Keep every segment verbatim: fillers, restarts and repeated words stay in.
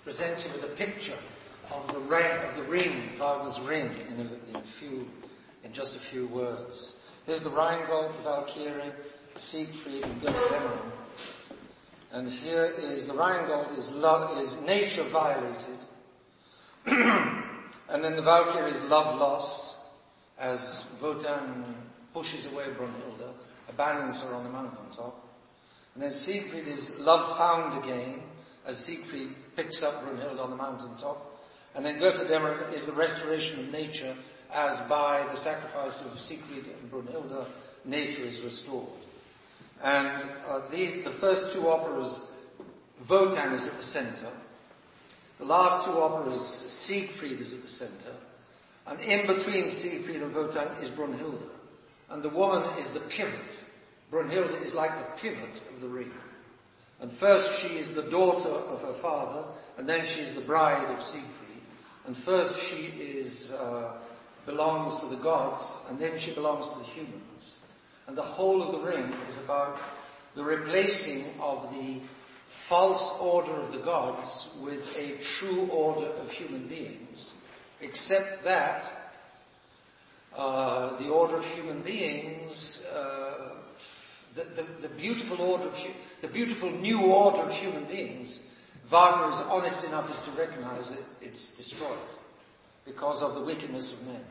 present you with a picture of the ring, of the ring, Wagner's ring, in a, in a few, in just a few words. Here's the Rheingold, Valkyrie, Siegfried, and Götterdämmerung. And here is the Rheingold is love, is nature violated, and then the Valkyrie is love lost, as Wotan pushes away Brunhilde, abandons her on the mountaintop. And then Siegfried is love found again, as Siegfried picks up Brunhilde on the mountaintop. And then Götterdämmerung is the restoration of nature, as by the sacrifice of Siegfried and Brunhilde, nature is restored. And uh, these, the first two operas, Wotan is at the center. The last two operas, Siegfried is at the center. And in between Siegfried and Wotan is Brunhilde. And the woman is the pivot. Brunhilde is like the pivot of the ring. And first she is the daughter of her father, and then she is the bride of Siegfried. And first she is, uh, belongs to the gods, and then she belongs to the humans. And the whole of the ring is about the replacing of the false order of the gods with a true order of human beings. Except that, uh, the order of human beings, uh, the, the, the beautiful order of, the beautiful new order of human beings, Wagner is honest enough as to recognize it, it's destroyed because of the wickedness of men.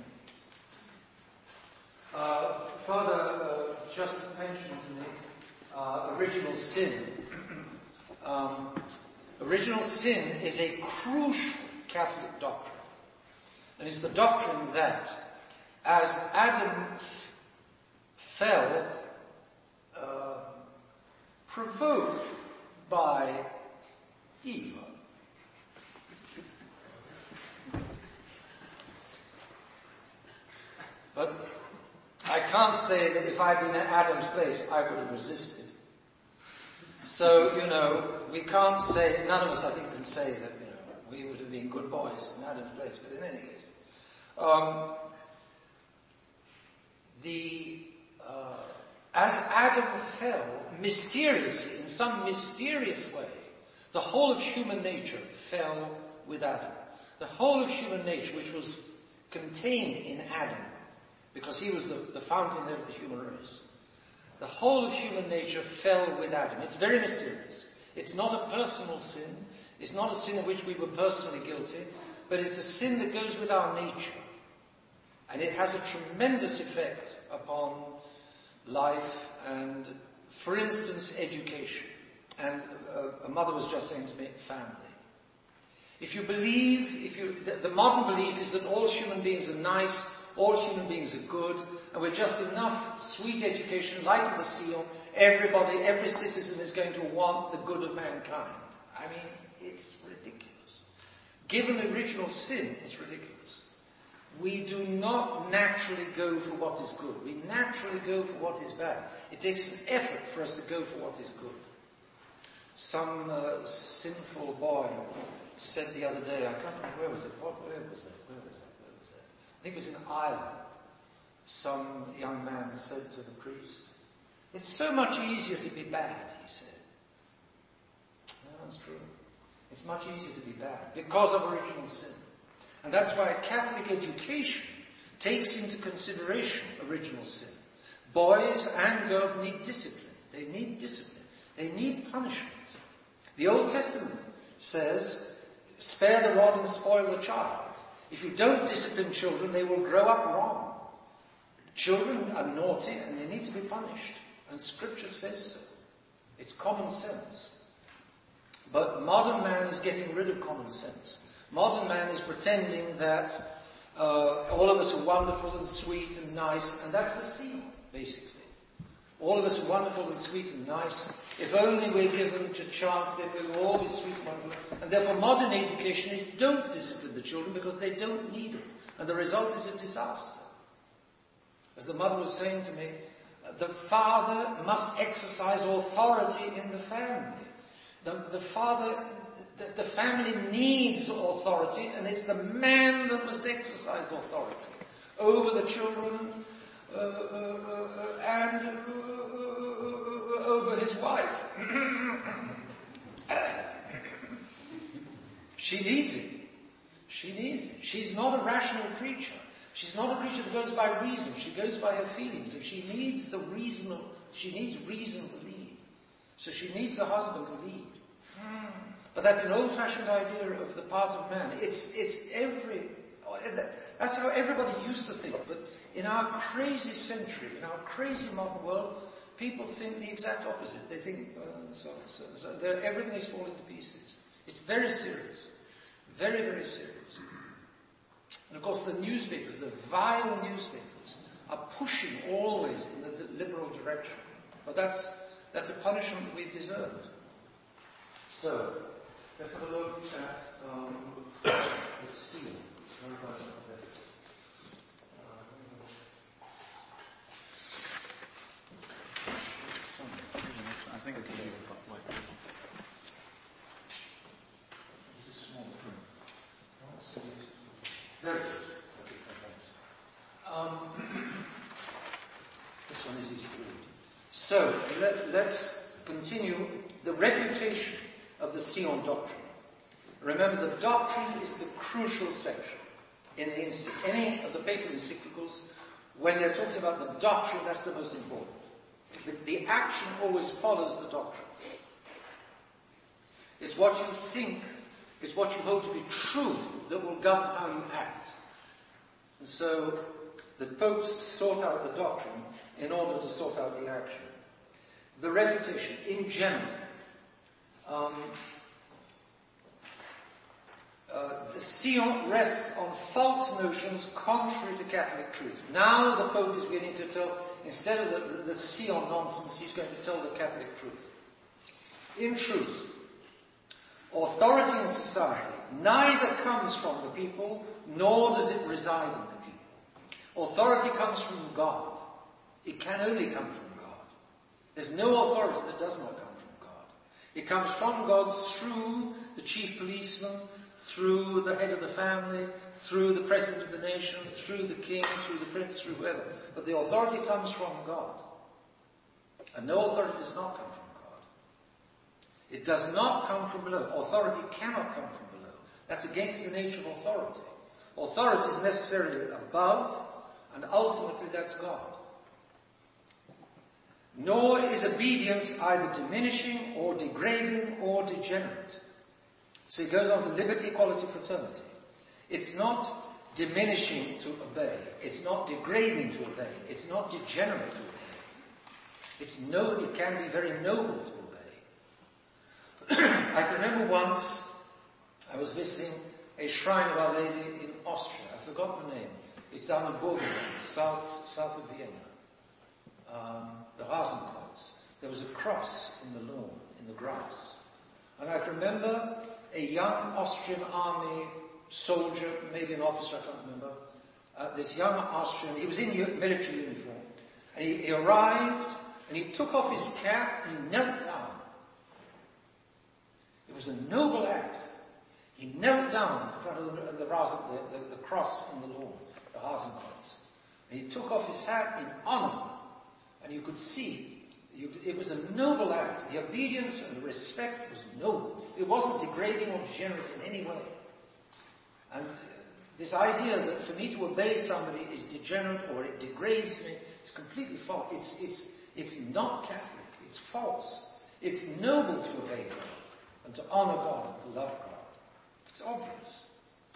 Uh, Father uh, just mentioned to me uh, original sin. um, original sin is a crucial Catholic doctrine. And it's the doctrine that as Adam f- fell, uh, provoked by Eve, but I can't say that if I'd been at Adam's place, I would have resisted. So, you know, we can't say, none of us, I think, can say that, you know, we would have been good boys in Adam's place, but in any case. Um, the, uh, as Adam fell, mysteriously, in some mysterious way, the whole of human nature fell with Adam. The whole of human nature, which was contained in Adam, because he was the, the fountainhead of the human race. The whole of human nature fell with Adam. It's very mysterious. It's not a personal sin. It's not a sin of which we were personally guilty, but it's a sin that goes with our nature. And it has a tremendous effect upon life and, for instance, education. And uh, a mother was just saying to me, family. If you believe, if you, the, the modern belief is that all human beings are nice, all human beings are good, and we're just enough sweet education, light of the seal, everybody, every citizen is going to want the good of mankind. I mean, it's ridiculous. Given original sin, it's ridiculous. We do not naturally go for what is good. We naturally go for what is bad. It takes an effort for us to go for what is good. Some uh, sinful boy said the other day, I can't remember, where was it? What, where was that? Where was that? Where was that? I think it was in Ireland. Some young man said to the priest, it's so much easier to be bad, he said. No, that's true. It's much easier to be bad because of original sin. And that's why Catholic education takes into consideration original sin. Boys and girls need discipline. They need discipline. They need punishment. The Old Testament says, spare the rod and spoil the child. If you don't discipline children, they will grow up wrong. Children are naughty and they need to be punished. And Scripture says so. It's common sense. But modern man is getting rid of common sense. Modern man is pretending that uh, all of us are wonderful and sweet and nice, and that's the seal, basically. All of us are wonderful and sweet and nice. If only we're given a chance, then we'll all be sweet and wonderful. And therefore modern education is don't discipline the children because they don't need it. And the result is a disaster. As the mother was saying to me, the father must exercise authority in the family. The, the father, the, the family needs authority, and it's the man that must exercise authority over the children, Uh, uh, uh, and uh, uh, over his wife. She She needs it. She needs it. She's not a rational creature. She's not a creature that goes by reason. She goes by her feelings. And she needs the reason, of, she needs reason to lead. So she needs the husband to lead. But that's an old-fashioned idea of the part of man. It's, it's every, that's how everybody used to think. But in our crazy century, in our crazy modern world, people think the exact opposite. They think, uh, so, so, so everything is falling to pieces. It's very serious. Very, very serious. And of course the newspapers, the vile newspapers, are pushing always in the liberal direction. But that's, that's a punishment we've deserved. So, let's have a look at um, the steel. I think it's a little bit. It's a small print. There it is. Okay, thanks. Um, this one is easy to read. So, let, let's continue the refutation of the Sion doctrine. Remember, the doctrine is the crucial section. In the, any of the papal encyclicals, when they're talking about the doctrine, that's the most important. The, the action always follows the doctrine. It's what you think, it's what you hold to be true that will govern how you act. And so, the popes sort out the doctrine in order to sort out the action. The refutation, in general, um, uh, the Sion rests on false notions contrary to Catholic truth. Now the Pope is beginning to tell, instead of the, the, the Sion nonsense, he's going to tell the Catholic truth. In truth, authority in society neither comes from the people, nor does it reside in the people. Authority comes from God. It can only come from God. There's no authority that does not come from God. It comes from God through the chief policeman, through the head of the family, through the president of the nation, through the king, through the prince, through whoever. But the authority comes from God. And no authority does not come from God. It does not come from below. Authority cannot come from below. That's against the nature of authority. Authority is necessarily above, and ultimately that's God. Nor is obedience either diminishing or degrading or degenerate. So he goes on to liberty, equality, fraternity. It's not diminishing to obey. It's not degrading to obey. It's not degenerate to obey. It's no, it can be very noble to obey. I can remember once I was visiting a shrine of Our Lady in Austria. I've forgotten the name. It's down in Burgenland, south, south of Vienna. Um, the Rasenkreuz. There was a cross in the lawn, in the grass. And I can remember a young Austrian army soldier, maybe an officer, I can't remember. Uh, this young Austrian, he was in military uniform. And he, he arrived, and he took off his cap, and he knelt down. It was a noble act. He knelt down in front of the, the, the, the, the cross on the lawn, the Rasenkreuz. And he took off his hat in honor. And you could see, you, it was a noble act. The obedience and the respect was noble. It wasn't degrading or degenerate in any way. And this idea that for me to obey somebody is degenerate or it degrades me is completely false. It's, it's, it's not Catholic. It's false. It's noble to obey God and to honor God and to love God. It's obvious.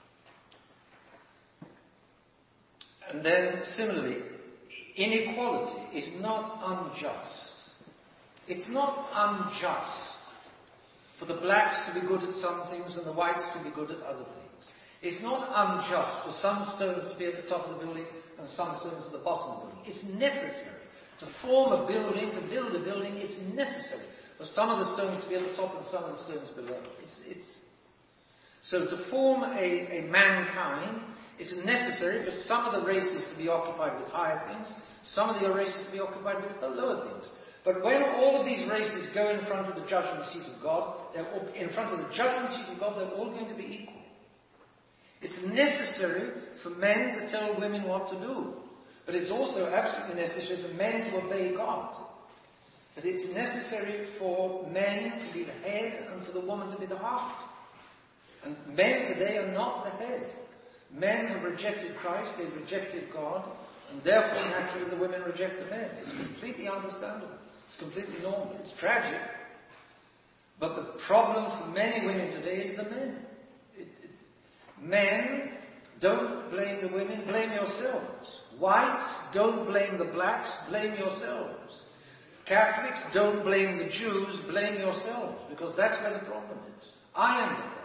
And then, similarly, inequality is not unjust. It's not unjust for the blacks to be good at some things and the whites to be good at other things. It's not unjust for some stones to be at the top of the building and some stones at the bottom of the building. It's necessary. To form a building, to build a building, it's necessary for some of the stones to be at the top and some of the stones below. It's, it's, so to form a, a mankind, it's necessary for some of the races to be occupied with higher things, some of the races to be occupied with lower things. But when all of these races go in front of the judgment seat of God, they're all, in front of the judgment seat of God, they're all going to be equal. It's necessary for men to tell women what to do. But it's also absolutely necessary for men to obey God. But it's necessary for men to be the head and for the woman to be the heart. And men today are not the head. Men have rejected Christ, they've rejected God, and therefore naturally the women reject the men. It's completely understandable. It's completely normal. It's tragic. But the problem for many women today is the men. It, it, men, don't blame the women, blame yourselves. Whites, don't blame the blacks, blame yourselves. Catholics, don't blame the Jews, blame yourselves. Because that's where the problem is. I am the problem.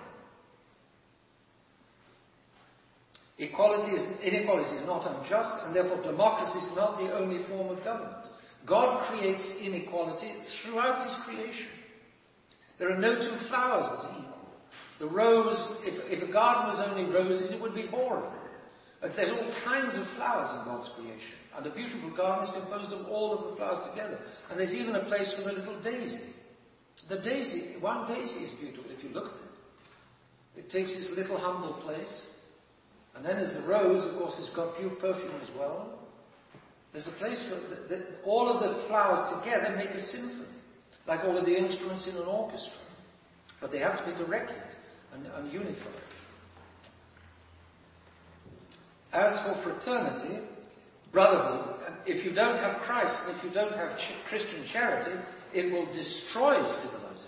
Equality is, inequality is not unjust, and therefore democracy is not the only form of government. God creates inequality throughout his creation. There are no two flowers that are equal. The rose, if, if a garden was only roses, it would be boring. But there's all kinds of flowers in God's creation. And a beautiful garden is composed of all of the flowers together. And there's even a place for the little daisy. The daisy, one daisy is beautiful if you look at it. It takes this little humble place. And then there's the rose, of course, it's got pure perfume as well. There's a place for the, the, all of the flowers together make a symphony, like all of the instruments in an orchestra. But they have to be directed and, and unified. As for fraternity, brotherhood, if you don't have Christ, and if you don't have ch- Christian charity, it will destroy civilization.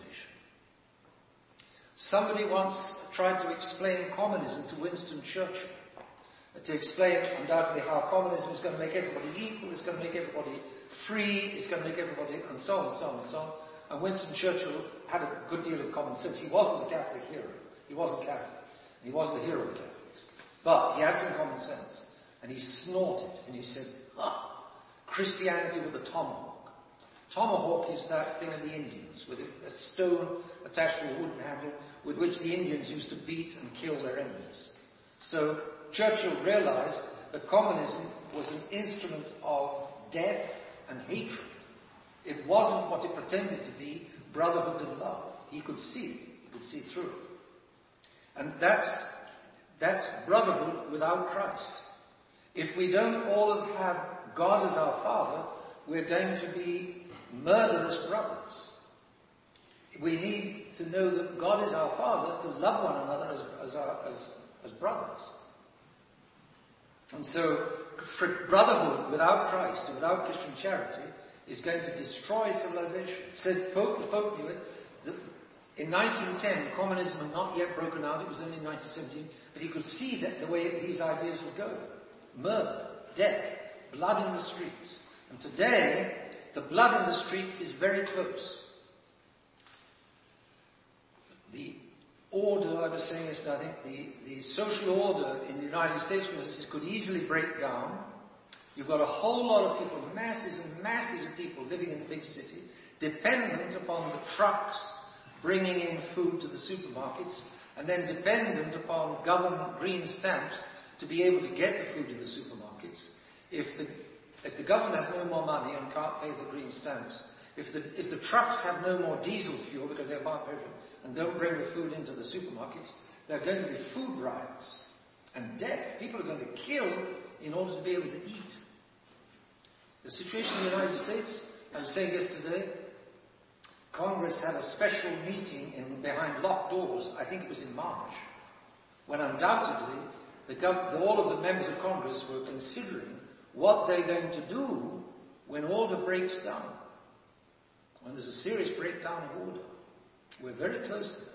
Somebody once tried to explain communism to Winston Churchill. To explain undoubtedly how communism is going to make everybody equal, it's going to make everybody free, it's going to make everybody, and so on, and so on, and so on. And Winston Churchill had a good deal of common sense. He wasn't a Catholic hero. He wasn't Catholic. He wasn't a hero of Catholics. But he had some common sense. And he snorted and he said, ah, Christianity with a tomahawk. Tomahawk is that thing of the Indians, with a stone attached to a wooden handle, with which the Indians used to beat and kill their enemies. So Churchill realized that communism was an instrument of death and hatred. It wasn't what it pretended to be, brotherhood and love. He could see it. He could see through it. And that's, that's brotherhood without Christ. If we don't all have God as our Father, we're going to be murderous brothers. We need to know that God is our Father, to love one another as, as, our, as, as brothers. And so, brotherhood without Christ, without Christian charity, is going to destroy civilization. Says Pope, the Pope knew it. The, in nineteen ten, communism had not yet broken out. It was only in nineteen seventeen. But he could see that the way these ideas would go. Murder, death, blood in the streets. And today, the blood in the streets is very close. The order, I was saying yesterday, I think the, the social order in the United States, for instance, could easily break down. You've got a whole lot of people, masses and masses of people living in the big city, dependent upon the trucks bringing in food to the supermarkets, and then dependent upon government green stamps to be able to get the food in the supermarkets. If the, if the government has no more money and can't pay the green stamps, if the, if the trucks have no more diesel fuel because they can't pay for it and don't bring the food into the supermarkets, there are going to be food riots and death. People are going to kill in order to be able to eat. The situation in the United States, I was saying yesterday, Congress had a special meeting in, behind locked doors, I think it was in March, when undoubtedly the gov- the, all of the members of Congress were considering what they're going to do when order breaks down. When there's a serious breakdown of order. We're very close to that.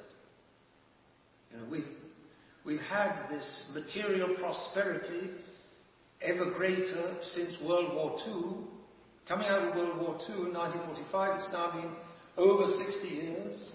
You know, we've, we've had this material prosperity ever greater since World War Two. Coming out of World War Two in nineteen forty-five, it's now been over sixty years.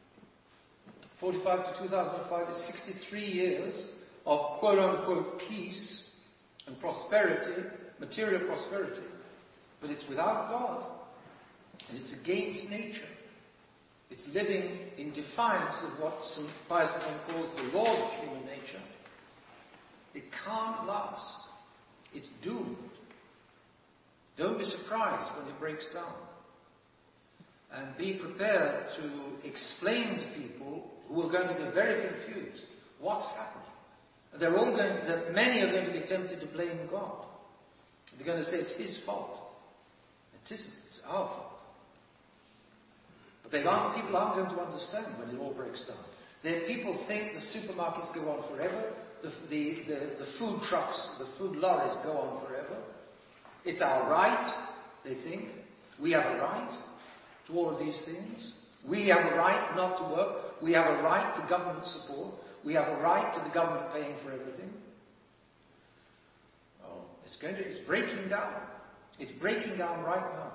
forty-five to two thousand five is sixty-three years of quote-unquote peace and prosperity, material prosperity. But it's without God. And it's against nature. It's living in defiance of what Saint Pius calls the laws of human nature. It can't last. It's doomed. Don't be surprised when it breaks down. And be prepared to explain to people who are going to be very confused what's happening. They're all going to, that many are going to be tempted to blame God. They're going to say it's his fault. It isn't. It's our fault. But they aren't, people aren't going to understand when it all breaks down. Their people think the supermarkets go on forever, the, the, the, the food trucks, the food lorries go on forever. It's our right, they think. We have a right to all of these things. We have a right not to work. We have a right to government support. We have a right to the government paying for everything. Oh, it's going to, it's breaking down. It's breaking down right now.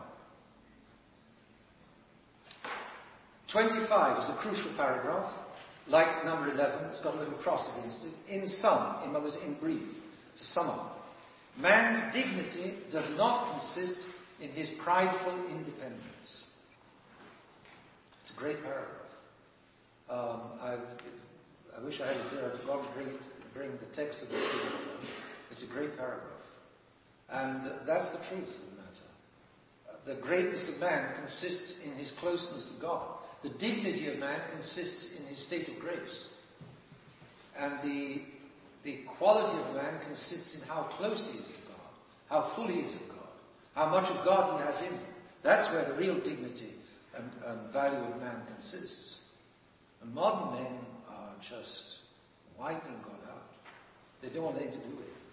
twenty-five is a crucial paragraph. Like number eleven, it's got a little cross against it. In sum, in other words, in brief, to sum up, man's dignity does not consist in his prideful independence. It's a great paragraph. Um, I've, I wish I had it here. I forgot to bring, it, bring the text of the screen. It's a great paragraph. And that's the truth of the matter. The greatness of man consists in his closeness to God. The dignity of man consists in his state of grace. And the, the quality of man consists in how close he is to God, how full he is of God, how much of God he has in him. That's where the real dignity and, and value of man consists. And modern men are just wiping God out. They don't want anything to do with it.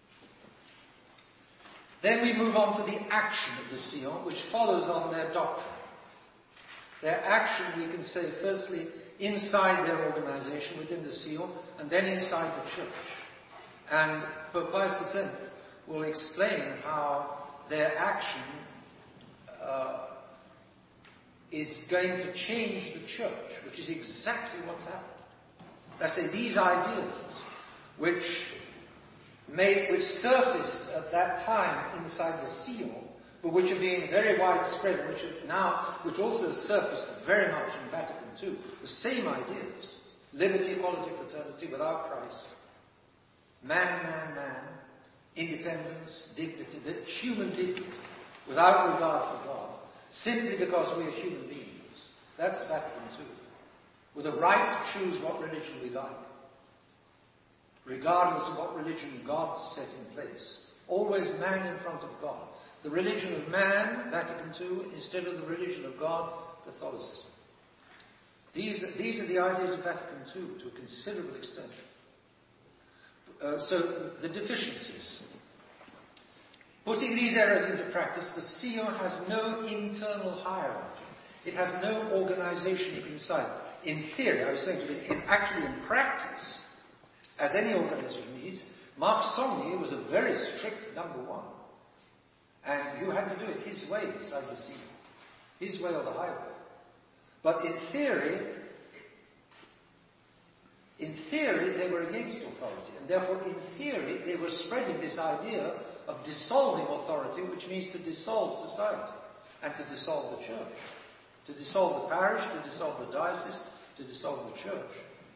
Then we move on to the action of the Sion, which follows on their doctrine. Their action, we can say, firstly, inside their organization, within the Sion, and then inside the church. And Pope Pius the tenth will explain how their action uh, is going to change the church, which is exactly what's happened. I say these ideas, which made, which surfaced at that time inside the Sion, but which are being very widespread, which are now, which also surfaced very much in Vatican two. The same ideas: liberty, equality, fraternity, without Christ, man, man, man, independence, dignity, the human dignity, without regard for God, simply because we are human beings. That's Vatican two. With a right to choose what religion we like, regardless of what religion God set in place. Always man in front of God. The religion of man, Vatican two, instead of the religion of God, Catholicism. These, these are the ideas of Vatican two to a considerable extent. Uh, so the deficiencies. Putting these errors into practice, the Sion has no internal hierarchy. It has no organization inside. In theory, I was saying to you, in, actually in practice, as any organization needs, Marc Sommier was a very strict number one. And you had to do it his way inside the Sion. His way or the highway. But in theory, in theory, they were against authority. And therefore, in theory, they were spreading this idea of dissolving authority, which means to dissolve society and to dissolve the church. To dissolve the parish, to dissolve the diocese, to dissolve the church.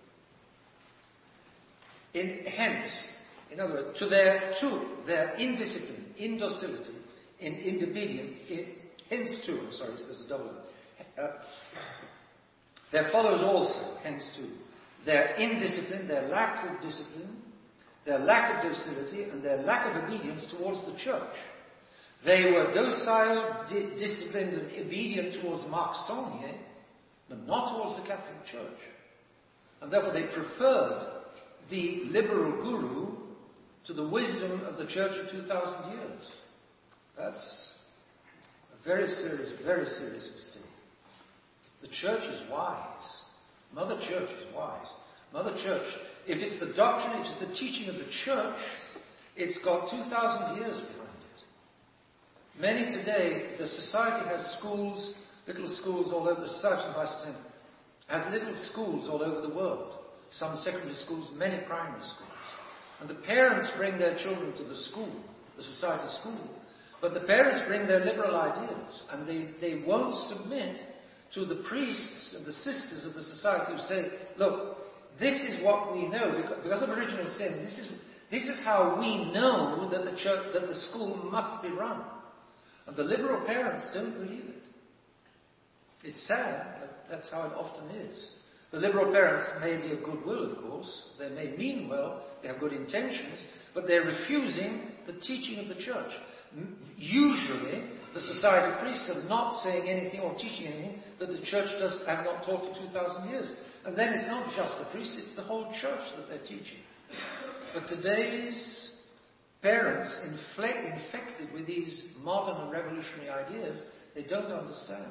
In, hence, in other words, to their, to their indiscipline, indocility, in indobedience, in, hence too, I'm sorry, there's a double, uh, there follows also, hence too, their indiscipline, their lack of discipline, their lack of docility, and their lack of obedience towards the church. They were docile, di- disciplined, and obedient towards Marc Sommier, but not towards the Catholic Church. And therefore they preferred the liberal guru to the wisdom of the church of two thousand years. That's a very serious, very serious mistake. The church is wise. Mother Church is wise. Mother Church, if it's the doctrine, if it's the teaching of the church, it's got two thousand years behind it. Many today, the society has schools, little schools all over, the Society of Pius the tenth has little schools all over the world. Some secondary schools, many primary schools. And the parents bring their children to the school, the society school. But the parents bring their liberal ideas, and they, they won't submit to the priests and the sisters of the society who say, look, this is what we know, because, because of original sin, this is, this is how we know that the church, that the school must be run. And the liberal parents don't believe it. It's sad, but that's how it often is. The liberal parents may be of goodwill, of course. They may mean well, they have good intentions, but they're refusing the teaching of the church. Usually, the Society of Priests are not saying anything or teaching anything that the church does, has not taught for two thousand years. And then it's not just the priests, it's the whole church that they're teaching. But today's parents, infle- infected with these modern and revolutionary ideas, they don't understand.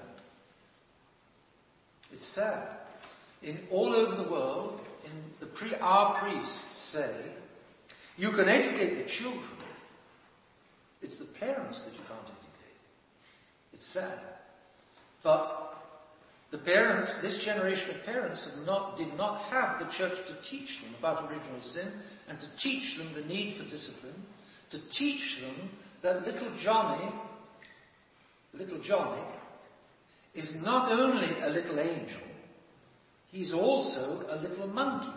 It's sad. In all over the world, in the pre- our priests say, you can educate the children. It's the parents that you can't educate. It's sad. But the parents, this generation of parents have not, did not have the church to teach them about original sin and to teach them the need for discipline, to teach them that little Johnny, little Johnny, is not only a little angel, he's also a little monkey.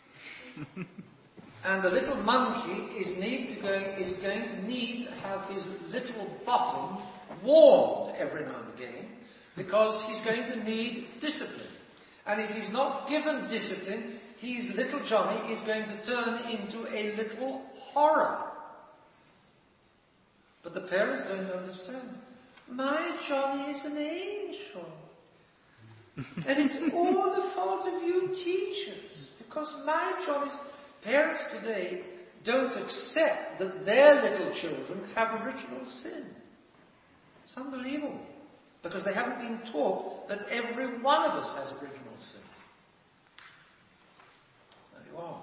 And the little monkey is, need to go, is going to need to have his little bottom warmed every now and again, because he's going to need discipline. And if he's not given discipline, his little Johnny is going to turn into a little horror. But the parents don't understand. My Johnny is an angel. And it's all the fault of you teachers. Because my Johnny's... Parents today don't accept that their little children have original sin. It's unbelievable. Because they haven't been taught that every one of us has original sin. There you are.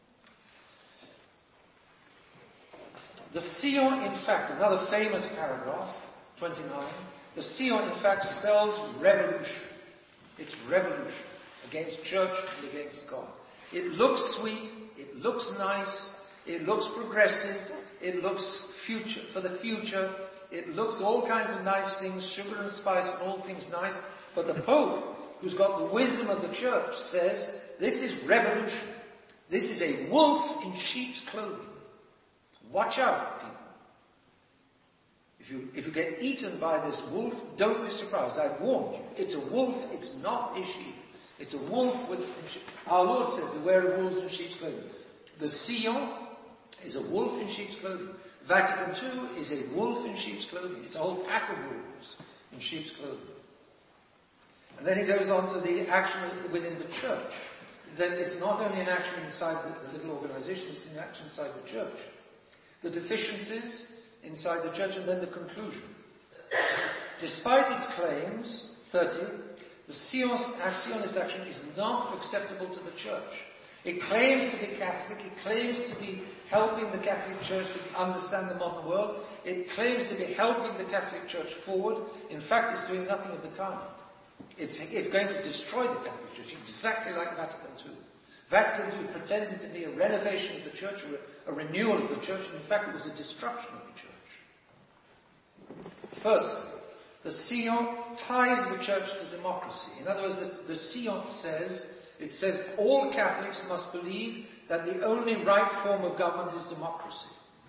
The Sion, in fact, another famous paragraph, twenty-nine, the Sion, in fact, spells revolution. It's revolution against church and against God. It looks sweet, it looks nice, it looks progressive, it looks future for the future, it looks all kinds of nice things, sugar and spice and all things nice, but the Pope, who's got the wisdom of the church, says, this is revolution. This is a wolf in sheep's clothing. Watch out, people. If you, if you get eaten by this wolf, don't be surprised. I've warned you. It's a wolf, it's not a sheep. It's a wolf with... Our Lord said, beware of wolves in sheep's clothing. The Sion is a wolf in sheep's clothing. Vatican two is a wolf in sheep's clothing. It's a whole pack of wolves in sheep's clothing. And then he goes on to the action within the church. Then it's not only an action inside the, the little organization, it's an action inside the church. The deficiencies inside the church, and then the conclusion. Despite its claims, thirty, the Zionist action is not acceptable to the church. It claims to be Catholic, it claims to be helping the Catholic Church to understand the modern world, it claims to be helping the Catholic Church forward. In fact, it's doing nothing of the kind. It's, it's going to destroy the Catholic Church, exactly like Vatican two. Vatican two pretended to be a renovation of the church, a, a renewal of the church, and in fact it was a destruction of the church. Firstly, the Sion ties the church to democracy. In other words, the, the Sion says, it says all Catholics must believe that the only right form of government is democracy.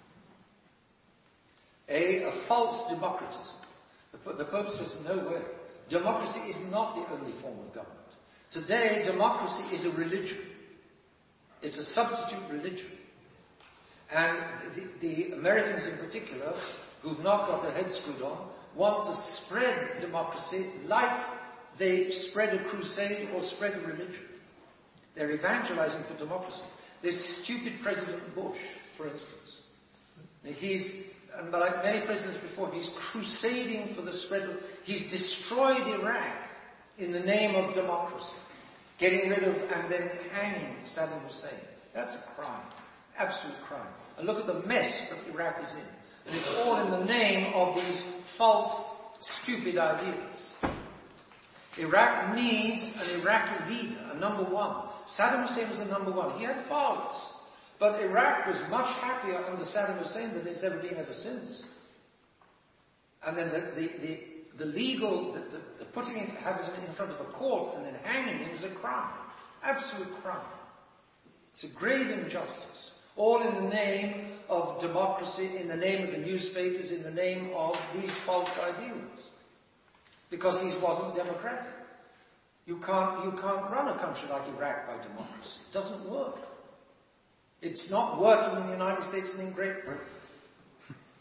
A, a false democratism. The, the Pope says, no way. Democracy is not the only form of government. Today, democracy is a religion. It's a substitute religion. And the, the Americans in particular, who've not got their heads screwed on, want to spread democracy like they spread a crusade or spread a religion. They're evangelizing for democracy. This stupid President Bush, for instance, he's, and like many presidents before him, he's crusading for the spread of, he's destroyed Iraq in the name of democracy, getting rid of and then hanging Saddam Hussein. That's a crime, absolute crime. And look at the mess that Iraq is in. And it's all in the name of these false, stupid ideas. Iraq needs an Iraqi leader, a number one. Saddam Hussein was the number one. He had faults. But Iraq was much happier under Saddam Hussein than it's ever been ever since. And then the, the, the, the legal, the, the, the putting him, had him in front of a court and then hanging him was a crime. Absolute crime. It's a grave injustice. All in the name of democracy, in the name of the newspapers, in the name of these false ideals. Because he wasn't democratic. You can't, you can't run a country like Iraq by democracy. It doesn't work. It's not working in the United States and in Great Britain.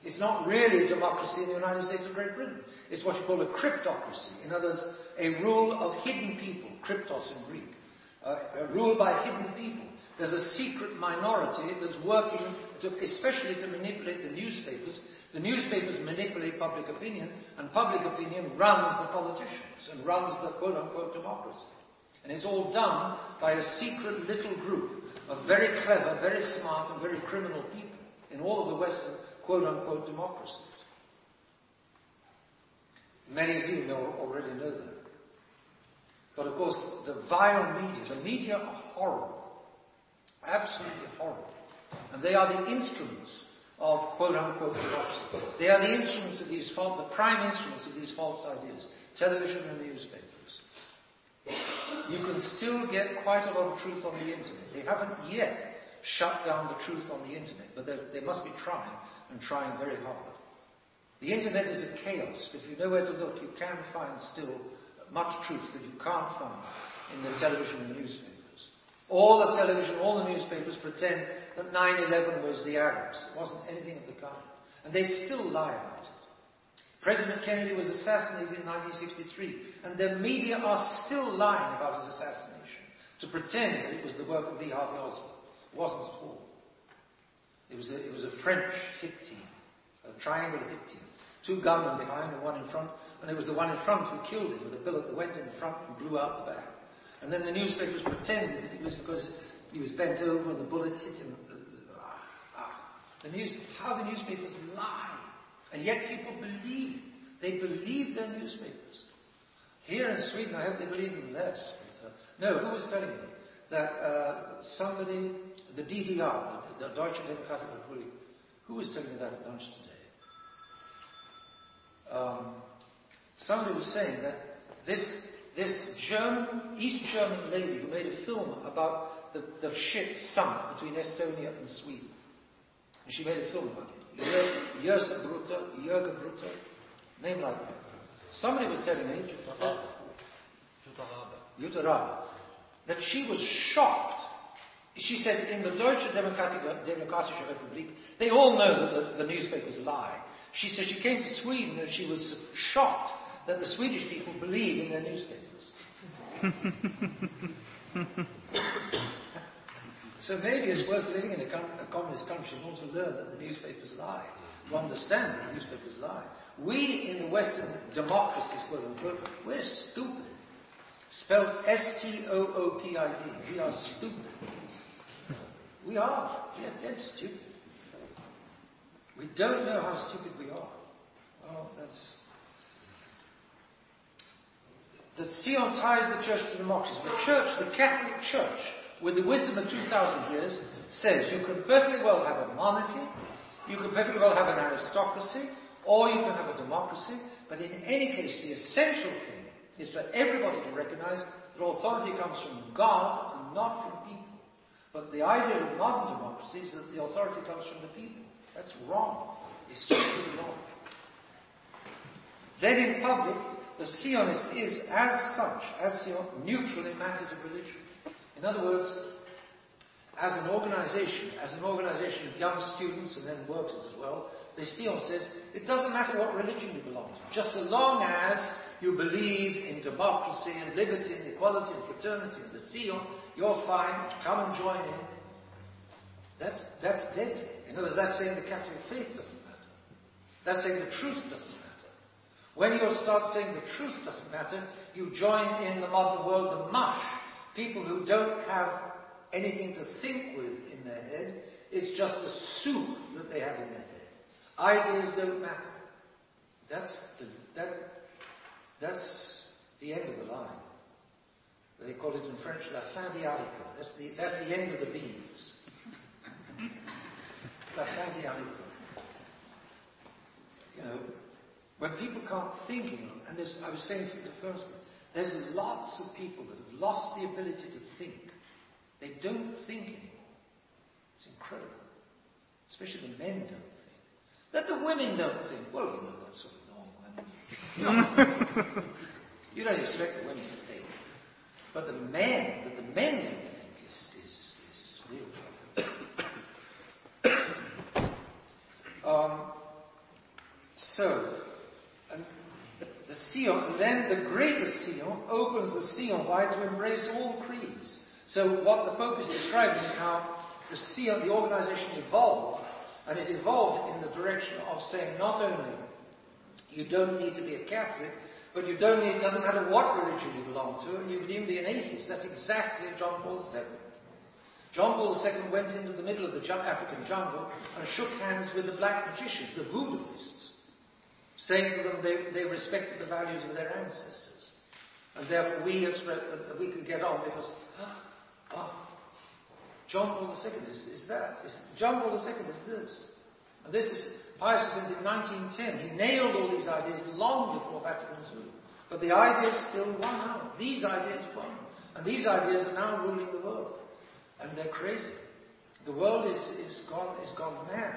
It's not really democracy in the United States of Great Britain. It's what you call a cryptocracy. In other words, a rule of hidden people, kryptos in Greek. Uh, a rule by hidden people. There's a secret minority that's working, to, especially to manipulate the newspapers. The newspapers manipulate public opinion, and public opinion runs the politicians and runs the quote-unquote democracy. And it's all done by a secret little group of very clever, very smart, and very criminal people in all of the Western quote-unquote democracies. Many of you know, already know that. But of course, the vile media, the media are horrible. Absolutely horrible. And they are the instruments of quote-unquote democracy. They are the instruments of these false, the prime instruments of these false ideas. Television and newspapers. You can still get quite a lot of truth on the internet. They haven't yet shut down the truth on the internet, but they must be trying, and trying very hard. The internet is a chaos. If you know where to look, you can find still much truth that you can't find in the television and newspapers. All the television, all the newspapers pretend that nine eleven was the Arabs. It wasn't anything of the kind. And they still lie about it. President Kennedy was assassinated in nineteen sixty-three, and the media are still lying about his assassination to pretend that it was the work of Lee Harvey Oswald. It wasn't at all. It was a, it was a French hit team, a triangle hit team. Two gunmen behind and one in front, and it was the one in front who killed him with a bullet that went in the front and blew out the back. And then the newspapers pretended that it was because he was bent over and the bullet hit him. Ah, ah. The news, how the newspapers lie. And yet people believe. They believe their newspapers. Here in Sweden, I hope they believe them less. But, uh, no, who was telling me that uh, somebody, the D D R, the, the Deutsche Demokratische Republik, who was telling me that at lunch today? Um, somebody was saying that this this German, East German lady who made a film about the, the ship sunk between Estonia and Sweden. And she made a film about it. Jörg Brutter, Jörg Brutter, name like that. Somebody was telling me, that, Jutta Rabe, that she was shocked. She said in the Deutsche Demokratische Republik, they all know that the, the newspapers lie. She said she came to Sweden and she was shocked that the Swedish people believe in their newspapers. So maybe it's worth living in a, com- a communist country in order to learn that the newspapers lie, to understand that the newspapers lie. We in the Western democracies, quote unquote, we're stupid. Spelled S T O O P I D. We are stupid. We are. We are dead stupid. We don't know how stupid we are. Well, that's... The Sion ties the church to democracy. The church, the Catholic Church, with the wisdom of two thousand years, says you can perfectly well have a monarchy, you can perfectly well have an aristocracy, or you can have a democracy, but in any case, the essential thing is for everybody to recognize that authority comes from God and not from people. But the idea of modern democracy is that the authority comes from the people. That's wrong. It's socially wrong. Then in public, the Zionist is, as such, as Zion, neutral in matters of religion. In other words, as an organization, as an organization of young students and then workers as well, the Zion says, it doesn't matter what religion you belong to, just so long as you believe in democracy and liberty and equality and fraternity and the Zion, you're fine, come and join in. That's, that's deadly. In other words, that's saying the Catholic faith doesn't matter. That's saying the truth doesn't matter. When you start saying the truth doesn't matter, you join in the modern world the mush. People who don't have anything to think with in their head, it's just the soup that they have in their head. Ideas don't matter. That's the, that, that's the end of the line. They call it in French, la fin des haricots. That's the, that's the end of the beans. La fin des haricots. You know, when people can't think, and there's, I was saying to the first, there's lots of people that have lost the ability to think. They don't think anymore. It's incredible. Especially the men don't think. That the women don't think. Well, you know, that's sort of normal. No. You don't expect the women to think. But the men, that the men don't think is, is, is real trouble. um, then the greater seal opens the seal wide to embrace all creeds. So what the Pope is describing is how the seal, the organization evolved, and it evolved in the direction of saying not only you don't need to be a Catholic, but you don't need, it doesn't matter what religion you belong to, and you could even be an atheist. That's exactly John Paul the Second. John Paul the Second went into the middle of the African jungle and shook hands with the black magicians, the voodooists, saying to them they, they respected the values of their ancestors. And therefore we expect that we can get on because, ah, ah, John Paul the Second is, is that. Is, John Paul the Second is this. And this is Pius the Fifth in nineteen ten. He nailed all these ideas long before Vatican Two. But the ideas still won out. These ideas won. And these ideas are now ruling the world. And they're crazy. The world is, is gone, is gone mad.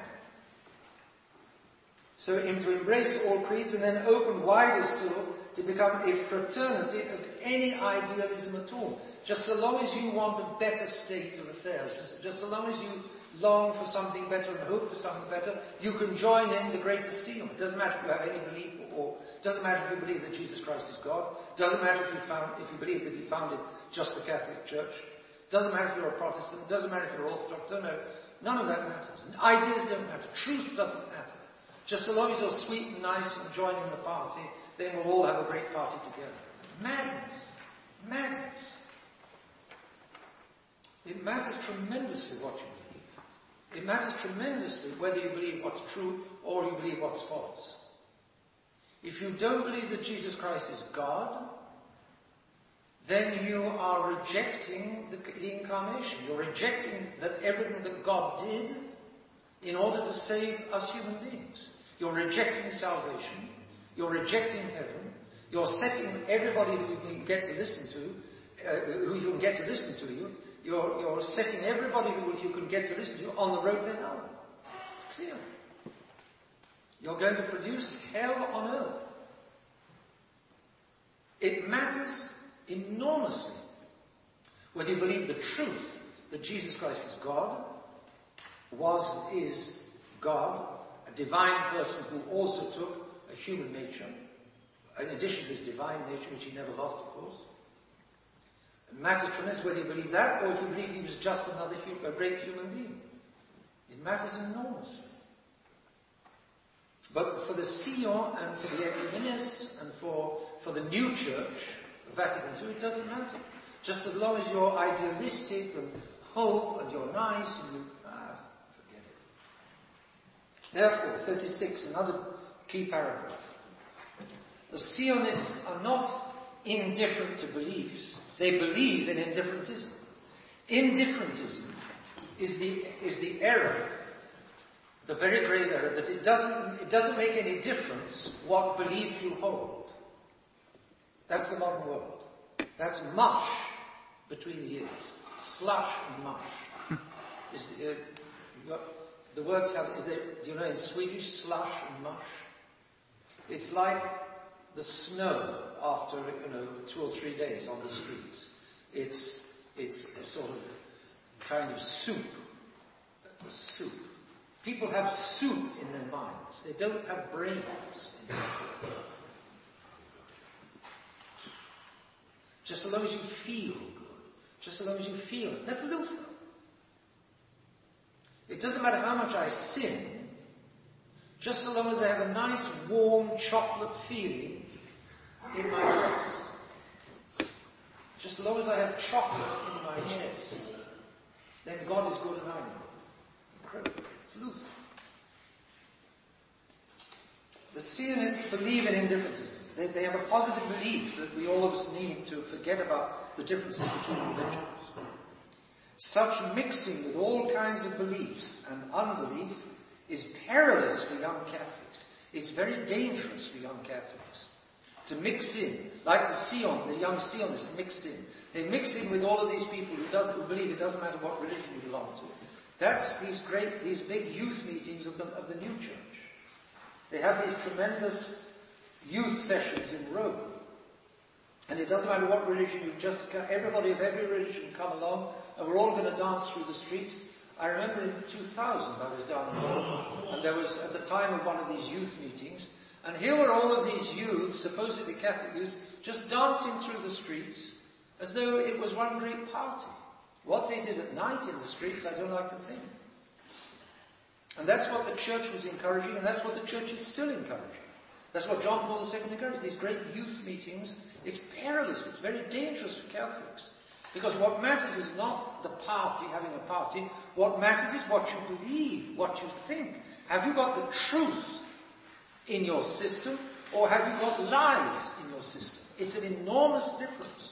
So him to embrace all creeds and then open wider still to become a fraternity of any idealism at all. Just so long as you want a better state of affairs, just so long as you long for something better and hope for something better, you can join in the greater seal. It doesn't matter if you have any belief or it doesn't matter if you believe that Jesus Christ is God. It doesn't matter if you found if you believe that he founded just the Catholic Church. It doesn't matter if you're a Protestant. It doesn't matter if you're Orthodox. Don't know. None of that matters. Ideas don't matter. Truth doesn't matter. Just so long as you're sweet and nice and joining the party, then we'll all have a great party together. Madness. Madness. It matters tremendously what you believe. It matters tremendously whether you believe what's true or you believe what's false. If you don't believe that Jesus Christ is God, then you are rejecting the, the incarnation. You're rejecting that everything that God did in order to save us human beings. You're rejecting salvation. You're rejecting heaven. You're setting everybody who you can get to listen to, uh, who you can get to listen to you, you're, you're setting everybody who you can get to listen to on the road to hell. It's clear. You're going to produce hell on earth. It matters enormously whether you believe the truth that Jesus Christ is God, was, is God, a divine person who also took a human nature, in addition to his divine nature, which he never lost, of course. It matters tremendously whether you believe that or if you believe he was just another hu- a great human being. It matters enormously. But for the Sion and for the ecumenists and for, for the new church, Vatican Two, it doesn't matter. Just as long as you're idealistic and hope and you're nice and you, ah, forget it. Therefore, thirty-six, another key paragraph. The Sionists are not indifferent to beliefs. They believe in indifferentism. Indifferentism is the, is the error, the very grave error, that it doesn't, it doesn't make any difference what belief you hold. That's the modern world. That's mush between the ears. Slush and mush. Is, uh, got, the words have, is there, do you know in Swedish, slush and mush? It's like the snow after, you know, two or three days on the streets. It's, it's a sort of kind of soup. A soup. People have soup in their minds. They don't have brains. Just so long as you feel good. Just so long as you feel it. That's Luther. It doesn't matter how much I sin, just so long as I have a nice, warm, chocolate feeling in my breast. Just so long as I have chocolate in my chest, then God is good and I know. Incredible. It's Luther. The Sionists believe in indifferentism. They, they have a positive belief that we all of us need to forget about the differences between religions. Such mixing with all kinds of beliefs and unbelief is perilous for young Catholics. It's very dangerous for young Catholics to mix in, like the Sion, the young Sionists mixed in. They mix in with all of these people who, doesn't, who believe it doesn't matter what religion you belong to. That's these great, these big youth meetings of the, of the new church. They have these tremendous youth sessions in Rome. And it doesn't matter what religion you just, everybody of every religion come along and we're all going to dance through the streets. I remember in two thousand I was down in Rome and there was, at the time of one of these youth meetings, And here were all of these youths, supposedly Catholic youths, just dancing through the streets as though it was one great party. What they did at night in the streets, I don't like to think. And that's what the church was encouraging, and that's what the church is still encouraging. That's what John Paul the Second encouraged, these great youth meetings. It's perilous, it's very dangerous for Catholics. Because what matters is not the party, having a party. What matters is what you believe, what you think. Have you got the truth in your system, or have you got lies in your system? It's an enormous difference.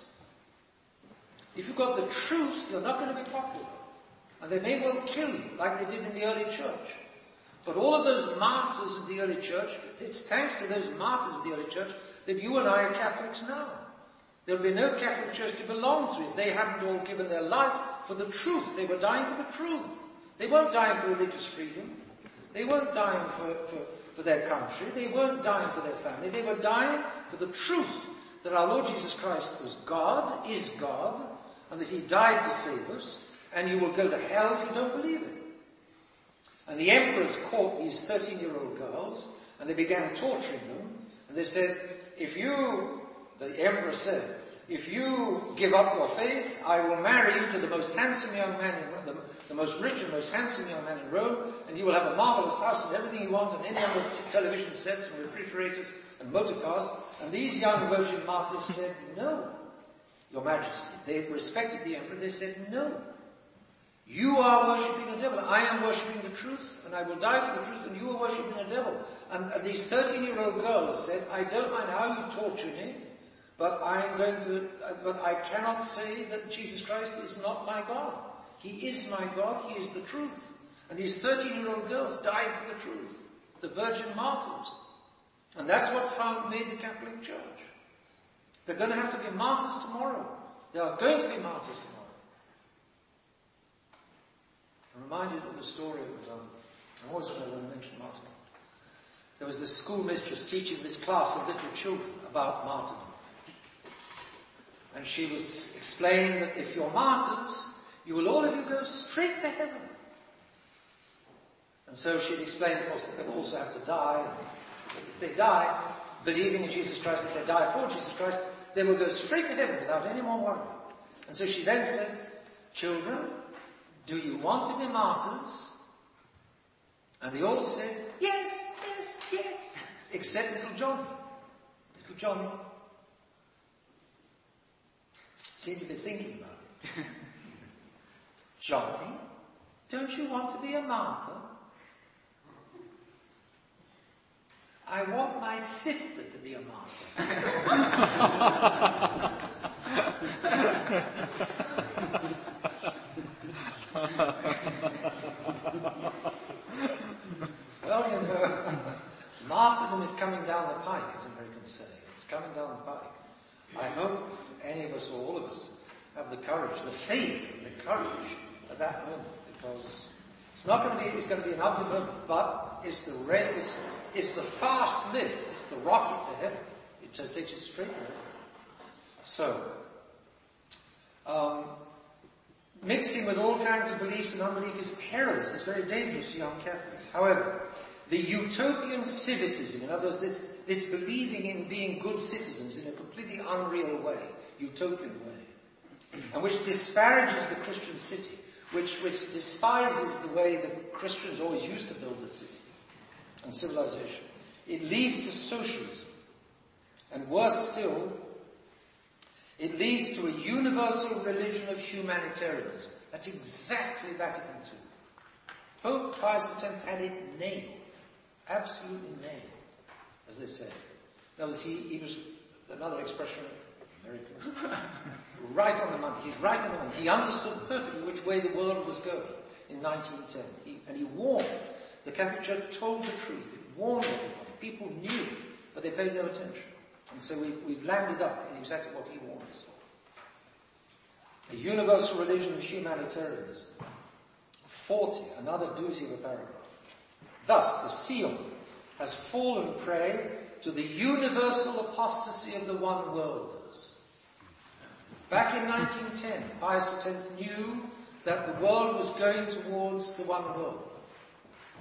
If you've got the truth, you're not going to be popular. And they may well kill you, like they did in the early church. But all of those martyrs of the early church, it's thanks to those martyrs of the early church that you and I are Catholics now. There would be no Catholic church to belong to if they hadn't all given their life for the truth. They were dying for the truth. They weren't dying for religious freedom. They weren't dying for, for, for their country. They weren't dying for their family. They were dying for the truth that our Lord Jesus Christ was God, is God, and that He died to save us, and you will go to hell if you don't believe it. And the emperors caught these thirteen-year-old girls, and they began torturing them, and they said, if you, the emperor said, if you give up your faith, I will marry you to the most handsome young man, in, the, the most rich and most handsome young man in Rome, and you will have a marvelous house and everything you want, and any number of television sets and refrigerators and motor cars. And these young virgin martyrs said, no, Your Majesty. They respected the emperor. They said, no. You are worshipping a devil. I am worshipping the truth, and I will die for the truth, and you are worshipping a devil. And, and these thirteen-year-old girls said, I don't mind how you torture me, but I am going to, but I cannot say that Jesus Christ is not my God. He is my God. He is the truth. And these thirteen-year-old girls died for the truth. The virgin martyrs. And that's what found, made the Catholic Church. They're going to have to be martyrs tomorrow. They are going to be martyrs tomorrow. I'm reminded of the story of, um, I always remember when I mention martyrdom. There was this schoolmistress teaching this class of little children about martyrdom. And she was explaining that if you're martyrs, you will all of you go straight to heaven. And so she'd explained, of course, that they will also have to die. If they die, believing in Jesus Christ, if they die for Jesus Christ, they will go straight to heaven without any more worry. And so she then said, children, do you want to be martyrs? And they all said, yes, yes, yes. Except little Johnny. Little Johnny seemed to be thinking about it. Johnny, don't you want to be a martyr? I want my sister to be a martyr. Well, you know, martyrdom is coming down the pike, as Americans say. It's coming down the pike. I hope any of us, or all of us, have the courage, the faith and the courage at that moment, because it's not going to be, it's going to be an ugly moment, but it's the red, it's, it's the fast lift, it's the rocket to heaven. It just takes you straight to heaven. So, um, mixing with all kinds of beliefs and unbelief is perilous. It's very dangerous for young Catholics. However, the utopian civicism, in other words, this, this believing in being good citizens in a completely unreal way, utopian way, and which disparages the Christian city, which, which despises the way that Christians always used to build the city and civilization. It leads to socialism. And worse still, it leads to a universal religion of humanitarianism. That's exactly Vatican two. Pope Pius the tenth had it nailed. Absolutely nailed, as they say. In other words, he, he was, another expression, American, right on the money. He's right on the money. He understood perfectly which way the world was going in nineteen ten. He, and he warned. The Catholic Church told the truth. It warned everybody. People knew, but they paid no attention. And so we've, we've landed up in exactly what he warned us. A universal religion of humanitarianism. forty, another doozy of a paragraph. Thus, the Sion has fallen prey to the universal apostasy of the one-worlders. Back in nineteen ten, Pius X knew that the world was going towards the one world.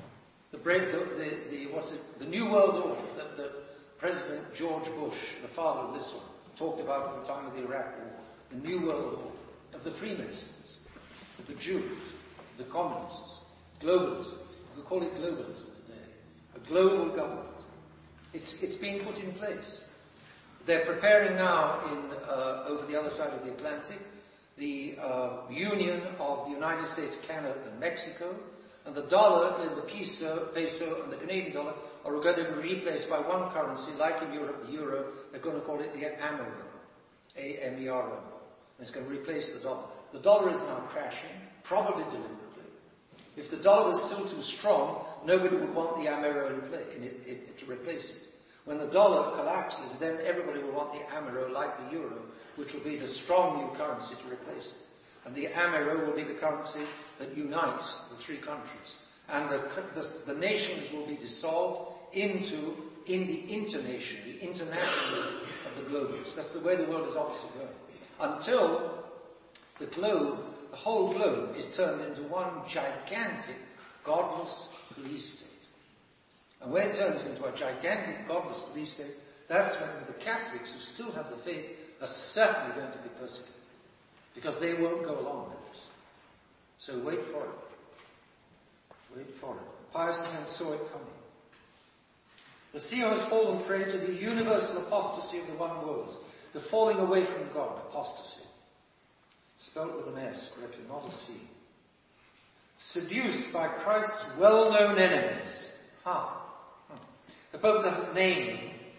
The, break, the, the, the what's it? The New World Order that, that President George Bush, the father of this one, talked about at the time of the Iraq War. The New World Order of the Freemasons, of the Jews, of the communists, globalism. We call it globalism today. A global government. It's, it's being put in place. They're preparing now in, uh, over the other side of the Atlantic, the uh, union of the United States, Canada and Mexico, and the dollar and the peso, peso and the Canadian dollar are going to be replaced by one currency, like in Europe, the euro. They're going to call it the Amero, A M E R O. And it's going to replace the dollar. The dollar is now crashing, probably deliberately. If the dollar was still too strong, nobody would want the Amero in play, in it, it, to replace it. When the dollar collapses, then everybody will want the Amero, like the euro, which will be the strong new currency to replace it. And the Amero will be the currency that unites the three countries. And the, the, the nations will be dissolved into, in the internation, the internationalism of the globalists. That's the way the world is obviously going. Until the globe, the whole globe, is turned into one gigantic, godless police state. And when it turns into a gigantic, godless police state, that's when the Catholics, who still have the faith, are certainly going to be persecuted. Because they won't go along with this. So wait for it. Wait for it. Pius X saw it coming. The C E O has fallen prey to the universal apostasy of the one world. The falling away from God, apostasy. Spelled with an S, correctly, not a C. Seduced by Christ's well-known enemies. Ha. Huh. The Pope doesn't name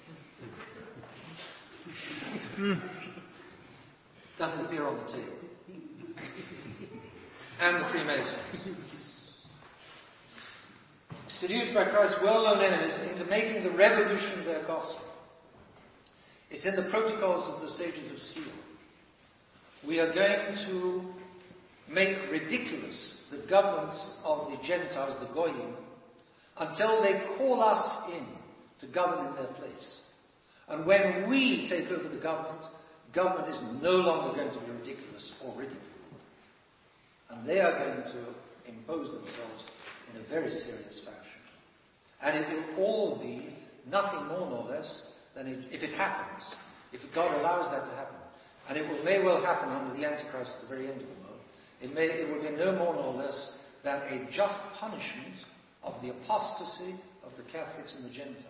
them. Doesn't appear on the table. And the Freemasons. Seduced by Christ's well-known enemies into making the revolution their gospel. It's in the protocols of the Sages of Sion. We are going to make ridiculous the governments of the Gentiles, the Goyim, until they call us in to govern in their place. And when we take over the government, government is no longer going to be ridiculous or ridiculed. And they are going to impose themselves in a very serious fashion. And it will all be nothing more nor less than it, if it happens, if God allows that to happen. And it will, may well happen under the Antichrist at the very end of the world. It, may, it will be no more nor less than a just punishment of the apostasy of the Catholics and the Gentiles.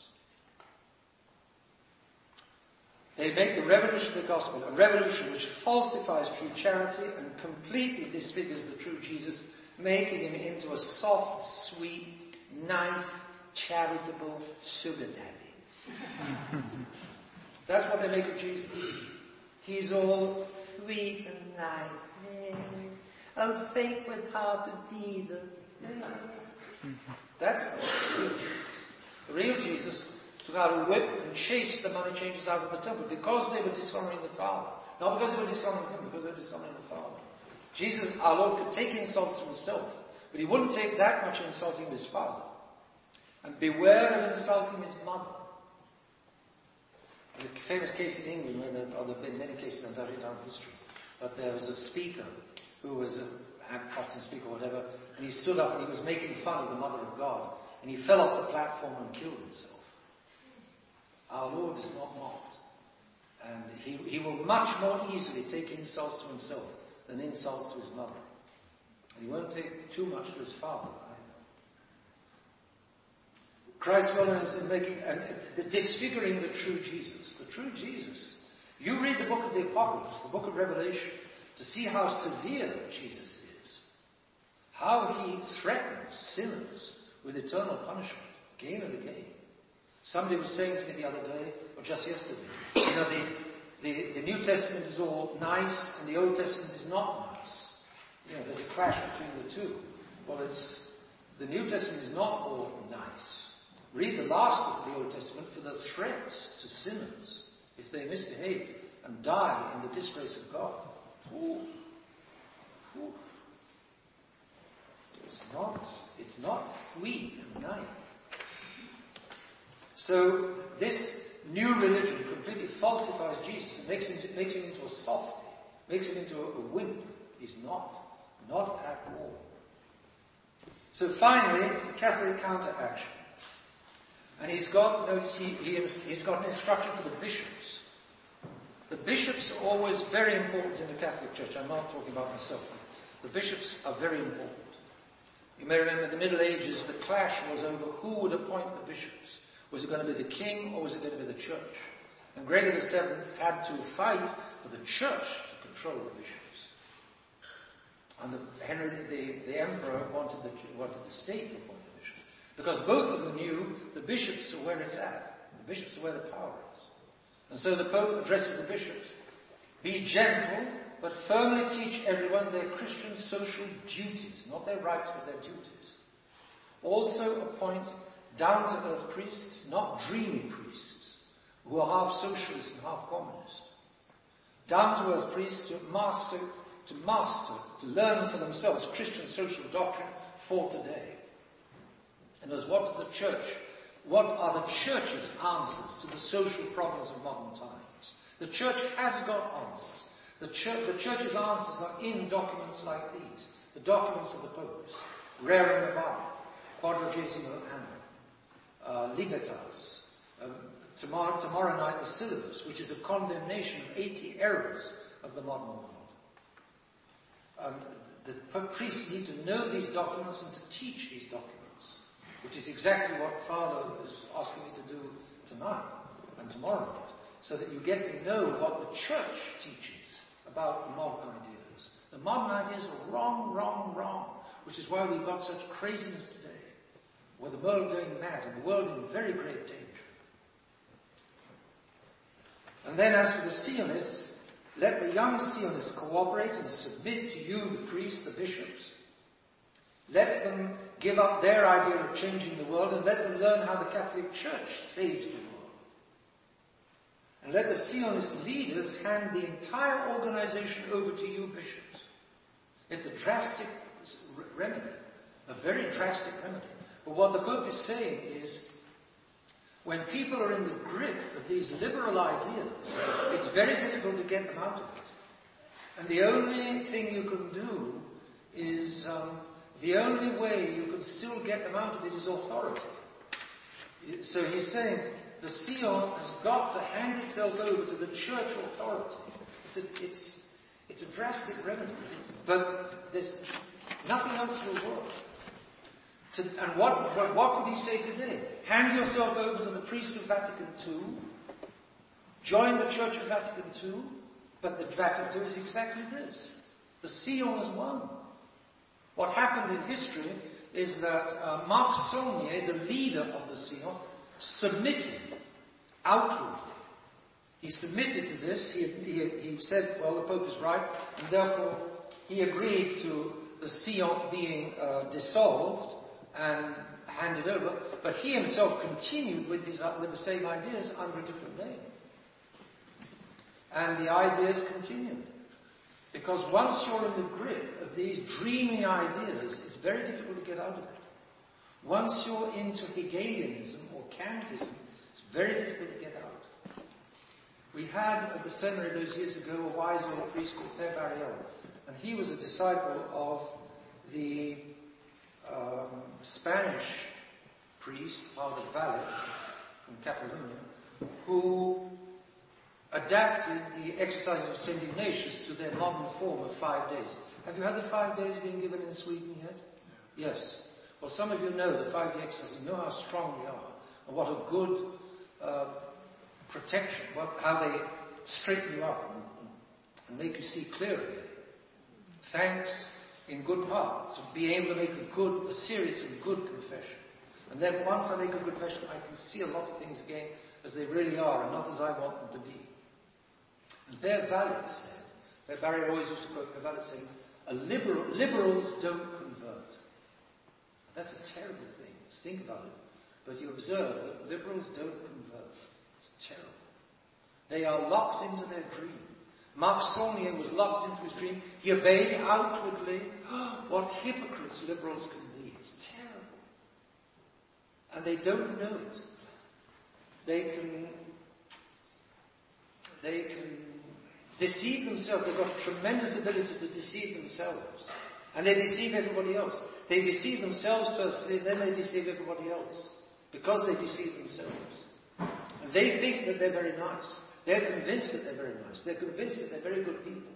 They make the revolution of the gospel a revolution which falsifies true charity and completely disfigures the true Jesus, making him into a soft, sweet, nice, charitable sugar daddy. That's what they make of Jesus. He's all sweet and nice. Oh, sacred-hearted Jesus. That's the real Jesus. The real Jesus took out a whip and chased the money changers out of the temple because they were dishonoring the Father. Not because they were dishonoring him, because they were dishonoring the Father. Jesus, our Lord, could take insults to himself, but he wouldn't take that much insulting his Father. And beware of insulting his mother. There's a famous case in England, where there, or there have been many cases, I've it down history, but there was a speaker who was a passing speaker or whatever, and he stood up and he was making fun of the Mother of God, and he fell off the platform and killed himself. Our Lord is not mocked. And he, he will much more easily take insults to himself than insults to his mother. And he won't take too much to his Father either. Christ well is in making, and uh, disfiguring the true Jesus. The true Jesus. You read the book of the Apocalypse, the book of Revelation, to see how severe Jesus is. How he threatens sinners with eternal punishment, again and again. Somebody was saying to me the other day, or just yesterday, you know, the, the, the New Testament is all nice and the Old Testament is not nice. You know, there's a clash between the two. Well, it's, the New Testament is not all nice. Read the last of the Old Testament for the threats to sinners if they misbehave and die in the disgrace of God. Ooh. Ooh. It's not, it's not sweet and nice. So this new religion completely falsifies Jesus and makes him, makes him into a softy, makes him into a, a wimp. He's not, not at all. So finally, Catholic counteraction. And he's got, notice he, he, he's got an instruction for the bishops. The bishops are always very important in the Catholic Church. I'm not talking about myself. The bishops are very important. You may remember in the Middle Ages, the clash was over who would appoint the bishops. Was it going to be the king or was it going to be the church? And Gregory the Seventh had to fight for the church to control the bishops. And the, Henry the, the Emperor wanted the, wanted the state to appoint the bishops. Because both of them knew the bishops are where it's at. The bishops are where the power is. And so the Pope addresses the bishops. Be gentle, but firmly teach everyone their Christian social duties, not their rights, but their duties. Also appoint down-to-earth priests, not dreamy priests, who are half socialist and half communist. Down-to-earth priests to master, to master, to learn for themselves Christian social doctrine for today. And as what is the church? What are the church's answers to the social problems of modern times? The church has got answers. The, church, the church's answers are in documents like these. The documents of the popes. Rerum Novarum, Quadragesimo Annum, uh, Libertas. Um, tomorrow, tomorrow night the syllabus, which is a condemnation of eighty errors of the modern world. And the, the priests need to know these documents and to teach these documents. Which is exactly what Father is asking me to do tonight and tomorrow night, so that you get to know what the church teaches about modern ideas. The modern ideas are wrong, wrong, wrong, which is why we've got such craziness today, with the world going mad and the world in very grave danger. And then as for the Sionists, let the young Sionists cooperate and submit to you, the priests, the bishops. Let them give up their idea of changing the world and let them learn how the Catholic Church saves the world. And let the Zionist leaders hand the entire organization over to you bishops. It's a drastic remedy, a very drastic remedy. But what the Pope is saying is, when people are in the grip of these liberal ideas, it's very difficult to get them out of it. And the only thing you can do is... Um, The only way you can still get them out of it is authority. So he's saying the Sion has got to hand itself over to the church authority. It's a, it's, it's a drastic remedy, but there's nothing else will work. To, and what, what, what could he say today? Hand yourself over to the priests of Vatican Two, join the Church of Vatican Two, but the Vatican Two is exactly this. The Sion is one. What happened in history is that uh, Marc Saulnier, the leader of the Sion, submitted outwardly. He submitted to this. He, he, he said, well, the Pope is right, and therefore he agreed to the Sion being uh, dissolved and handed over, but he himself continued with, his, uh, with the same ideas under a different name. And the ideas continued. Because once you're in the grip of these dreamy ideas, it's very difficult to get out of it. Once you're into Hegelianism or Kantism, it's very difficult to get out. We had at the seminary those years ago a wise old priest called Père Barriel, and he was a disciple of the um, Spanish priest, Father Valle, from Catalonia, who adapted the exercises of Saint Ignatius to their modern form of five days. Have you had the five days being given in Sweden yet? Yeah. Yes. Well, some of you know the five-day exercises, you know how strong they are, and what a good uh, protection, what, how they straighten you up and, and make you see clearly. Thanks in good part, to be able to make a good, a serious and good confession. And then once I make a good confession, I can see a lot of things again as they really are, and not as I want them to be. And Père Valle said, Père Barry always used to quote Père Valle saying, a liberal, liberals don't convert. That's a terrible thing. Just think about it. But you observe that liberals don't convert. It's terrible. They are locked into their dream. Marc Saulnier was locked into his dream. He obeyed outwardly. What hypocrites liberals can be. It's terrible. And they don't know it. They can, they can deceive themselves. They've got a tremendous ability to deceive themselves. And they deceive everybody else. They deceive themselves firstly, and then they deceive everybody else. Because they deceive themselves. And they think that they're very nice. They're convinced that they're very nice. They're convinced that they're very good people.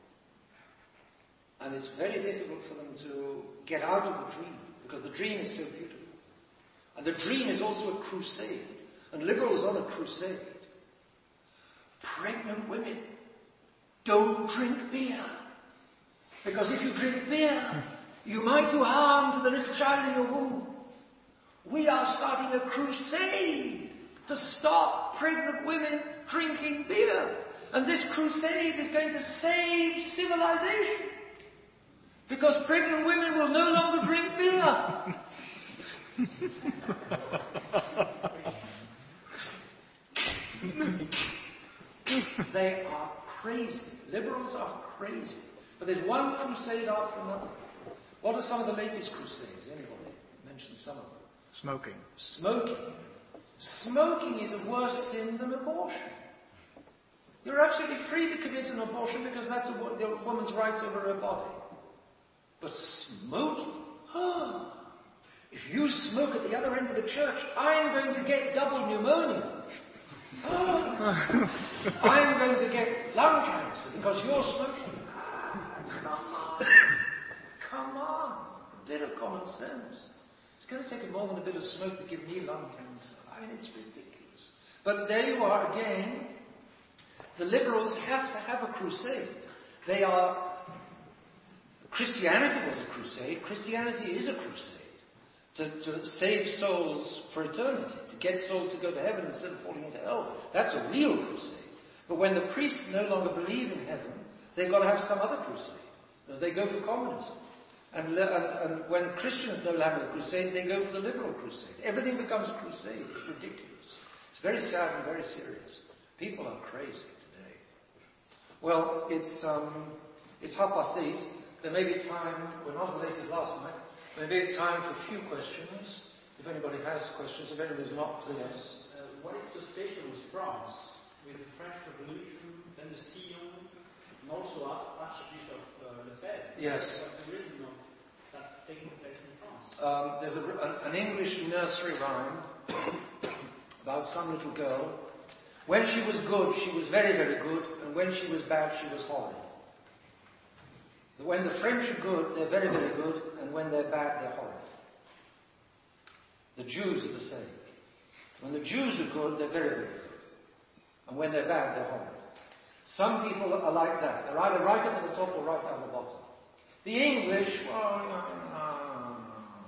And it's very difficult for them to get out of the dream, because the dream is so beautiful. And the dream is also a crusade. And liberals on a crusade. Pregnant women, don't drink beer. Because if you drink beer, you might do harm to the little child in your womb. We are starting a crusade to stop pregnant women drinking beer. And this crusade is going to save civilization. Because pregnant women will no longer drink beer. They are crazy. Liberals are crazy. But there's one crusade after another. What are some of the latest crusades? Anybody mention some of them? Smoking. Smoking. Smoking is a worse sin than abortion. You're absolutely free to commit an abortion because that's a, a woman's right over her body. But smoking? Oh, if you smoke at the other end of the church, I'm going to get double pneumonia. Oh, I'm going to get lung cancer because you're smoking. Ah, come on. Come on. A bit of common sense. It's going to take more than a bit of smoke to give me lung cancer. I mean, it's ridiculous. But there you are again. The liberals have to have a crusade. They are... Christianity was a crusade. Christianity is a crusade. To, to save souls for eternity. To get souls to go to heaven instead of falling into hell. That's a real crusade. But when the priests no longer believe in heaven, they've got to have some other crusade. They go for communism. And, and, and when Christians no longer have a crusade, they go for the liberal crusade. Everything becomes a crusade. It's ridiculous. It's very sad and very serious. People are crazy today. Well, it's um, it's half past eight. There may be time, we're not as late as last night, there may be time for a few questions. If anybody has questions, if anybody's not, please. Yes. Uh, what is so special with France? With the French Revolution, then the Sillon, and also Archbishop uh, Lefebvre? Yes. What's the reason of that's taking place in France? Um, there's a, an, an English nursery rhyme about some little girl. When she was good, she was very, very good, and when she was bad, she was horrid. When the French are good, they're very, very good, and when they're bad, they're horrid. The Jews are the same. When the Jews are good, they're very, very good. And when they're bad, they're horrid. Some people are like that. They're either right up at the top or right down the bottom. The English, well, uh,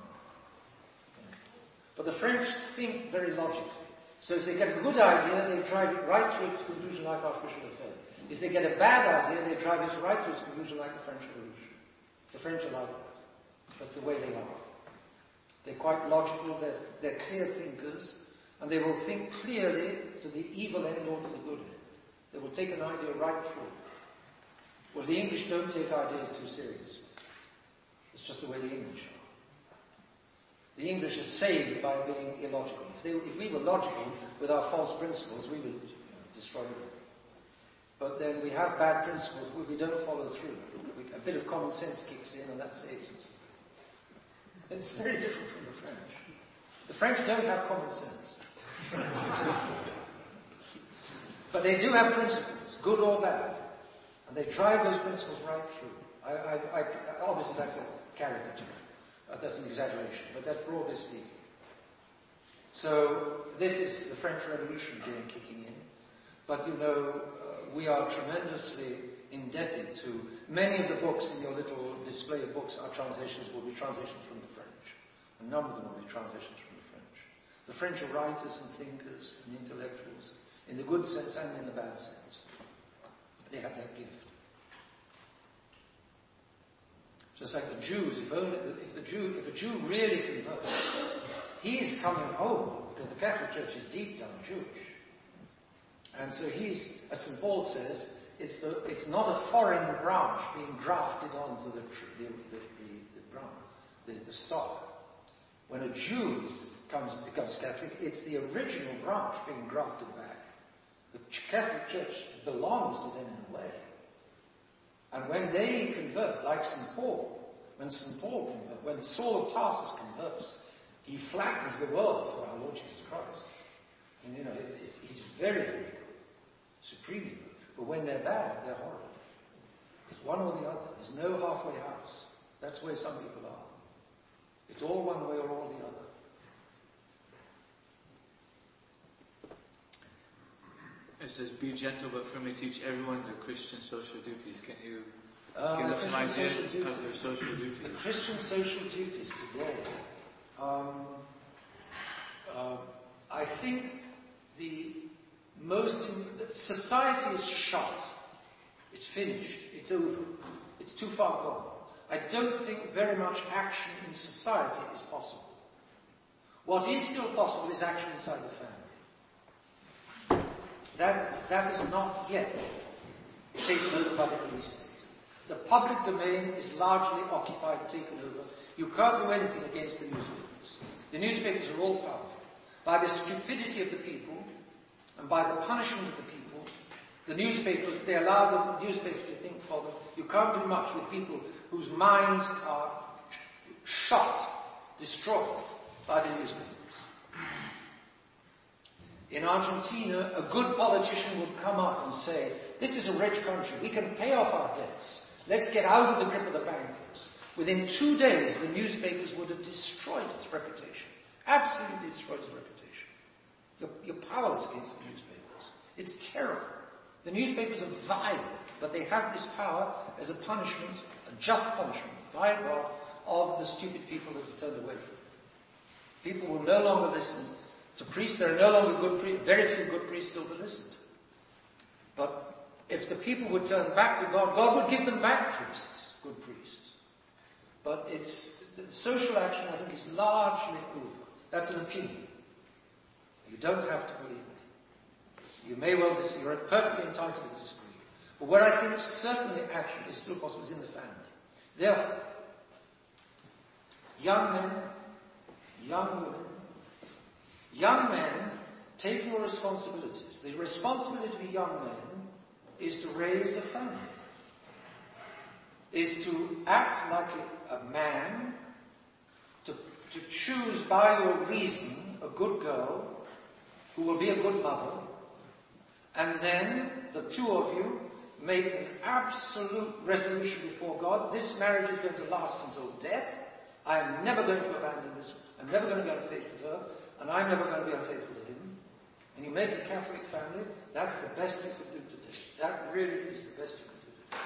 but the French think very logically. So if they get a good idea, they drive it right through its conclusion like Archbishop Lefebvre. If they get a bad idea, they drive it right to its conclusion like the French Revolution. The French are like that. That's the way they are. They're quite logical, they're, they're clear thinkers, and they will think clearly to the evil end or to the good end. They will take an idea right through. Well, the English don't take ideas too seriously. It's just the way the English are. The English are saved by being illogical. If, they, if we were logical with our false principles, we would you know, destroy everything. But then we have bad principles, we don't follow through. We, a bit of common sense kicks in and that saves us. It's very different from the French. The French don't have common sense. But they do have principles, good or bad. And they drive those principles right through. I, I, I, obviously that's a caricature. Uh, that's an exaggeration, but that's broadly speaking. So this is the French Revolution again kicking in. But you know, uh, we are tremendously indebted to many of the books in your little display of books. Our translations will be translations from the French. A number of them will be translations from the French. The French are writers and thinkers and intellectuals, in the good sense and in the bad sense. They have that gift. Just like the Jews, if, only, if the Jew, if a Jew really converts, he's coming home because the Catholic Church is deep down Jewish. And so he's, as Saint Paul says, it's, the, it's not a foreign branch being grafted onto the, the, the, the, the branch, the, the stock. When a Jew comes, becomes Catholic, it's the original branch being grafted back. The Catholic Church belongs to them in a way. And when they convert, like Saint Paul, when Saint Paul converts, when Saul of Tarsus converts, he flattens the world for our Lord Jesus Christ. And you know, it's, it's, he's very, very good. Supremely good. But when they're bad, they're horrible. It's one or the other. There's no halfway house. That's where some people are. It's all one way or all the other. It says, be gentle but firmly teach everyone their Christian social duties. Can you uh, give us some ideas social of their social duties? The Christian social duties today, um, uh, I think the most, in, society is shot. It's finished. It's over. It's too far gone. I don't think very much action in society is possible. What is still possible is action inside the family. That, that is not yet taken over by the police state. The public domain is largely occupied, taken over. You can't do anything against the newspapers. The newspapers are all powerful. By the stupidity of the people and by the punishment of the people, the newspapers, they allow the newspapers to think for them. You can't do much with people whose minds are shot, destroyed by the newspapers. In Argentina, a good politician would come up and say, this is a rich country, we can pay off our debts. Let's get out of the grip of the bankers. Within two days, the newspapers would have destroyed its reputation. Absolutely destroyed its reputation. You're, you're powerless against the newspapers. It's terrible. The newspapers are vile, but they have this power as a punishment, a just punishment, by God, of the stupid people that have turned away from it. People will no longer listen to priests. There are no longer good priests, very few good priests still to listen to. But if the people would turn back to God, God would give them back priests, good priests. But it's, the social action, I think, is largely over. That's an opinion. You don't have to believe me. You may well disagree. You're perfectly entitled to disagree. But where I think certainly action is still possible is in the family. Therefore, young men, young women, young men, take your responsibilities. The responsibility of a young man is to raise a family, is to act like a, a man, to, to choose by your reason a good girl who will be a good mother, and then the two of you make an absolute resolution before God. This marriage is going to last until death. I am never going to abandon this. I'm never going to be unfaithful to her, and I'm never going to be unfaithful to him. And you make a Catholic family, that's the best you could do today. That really is the best you could do today.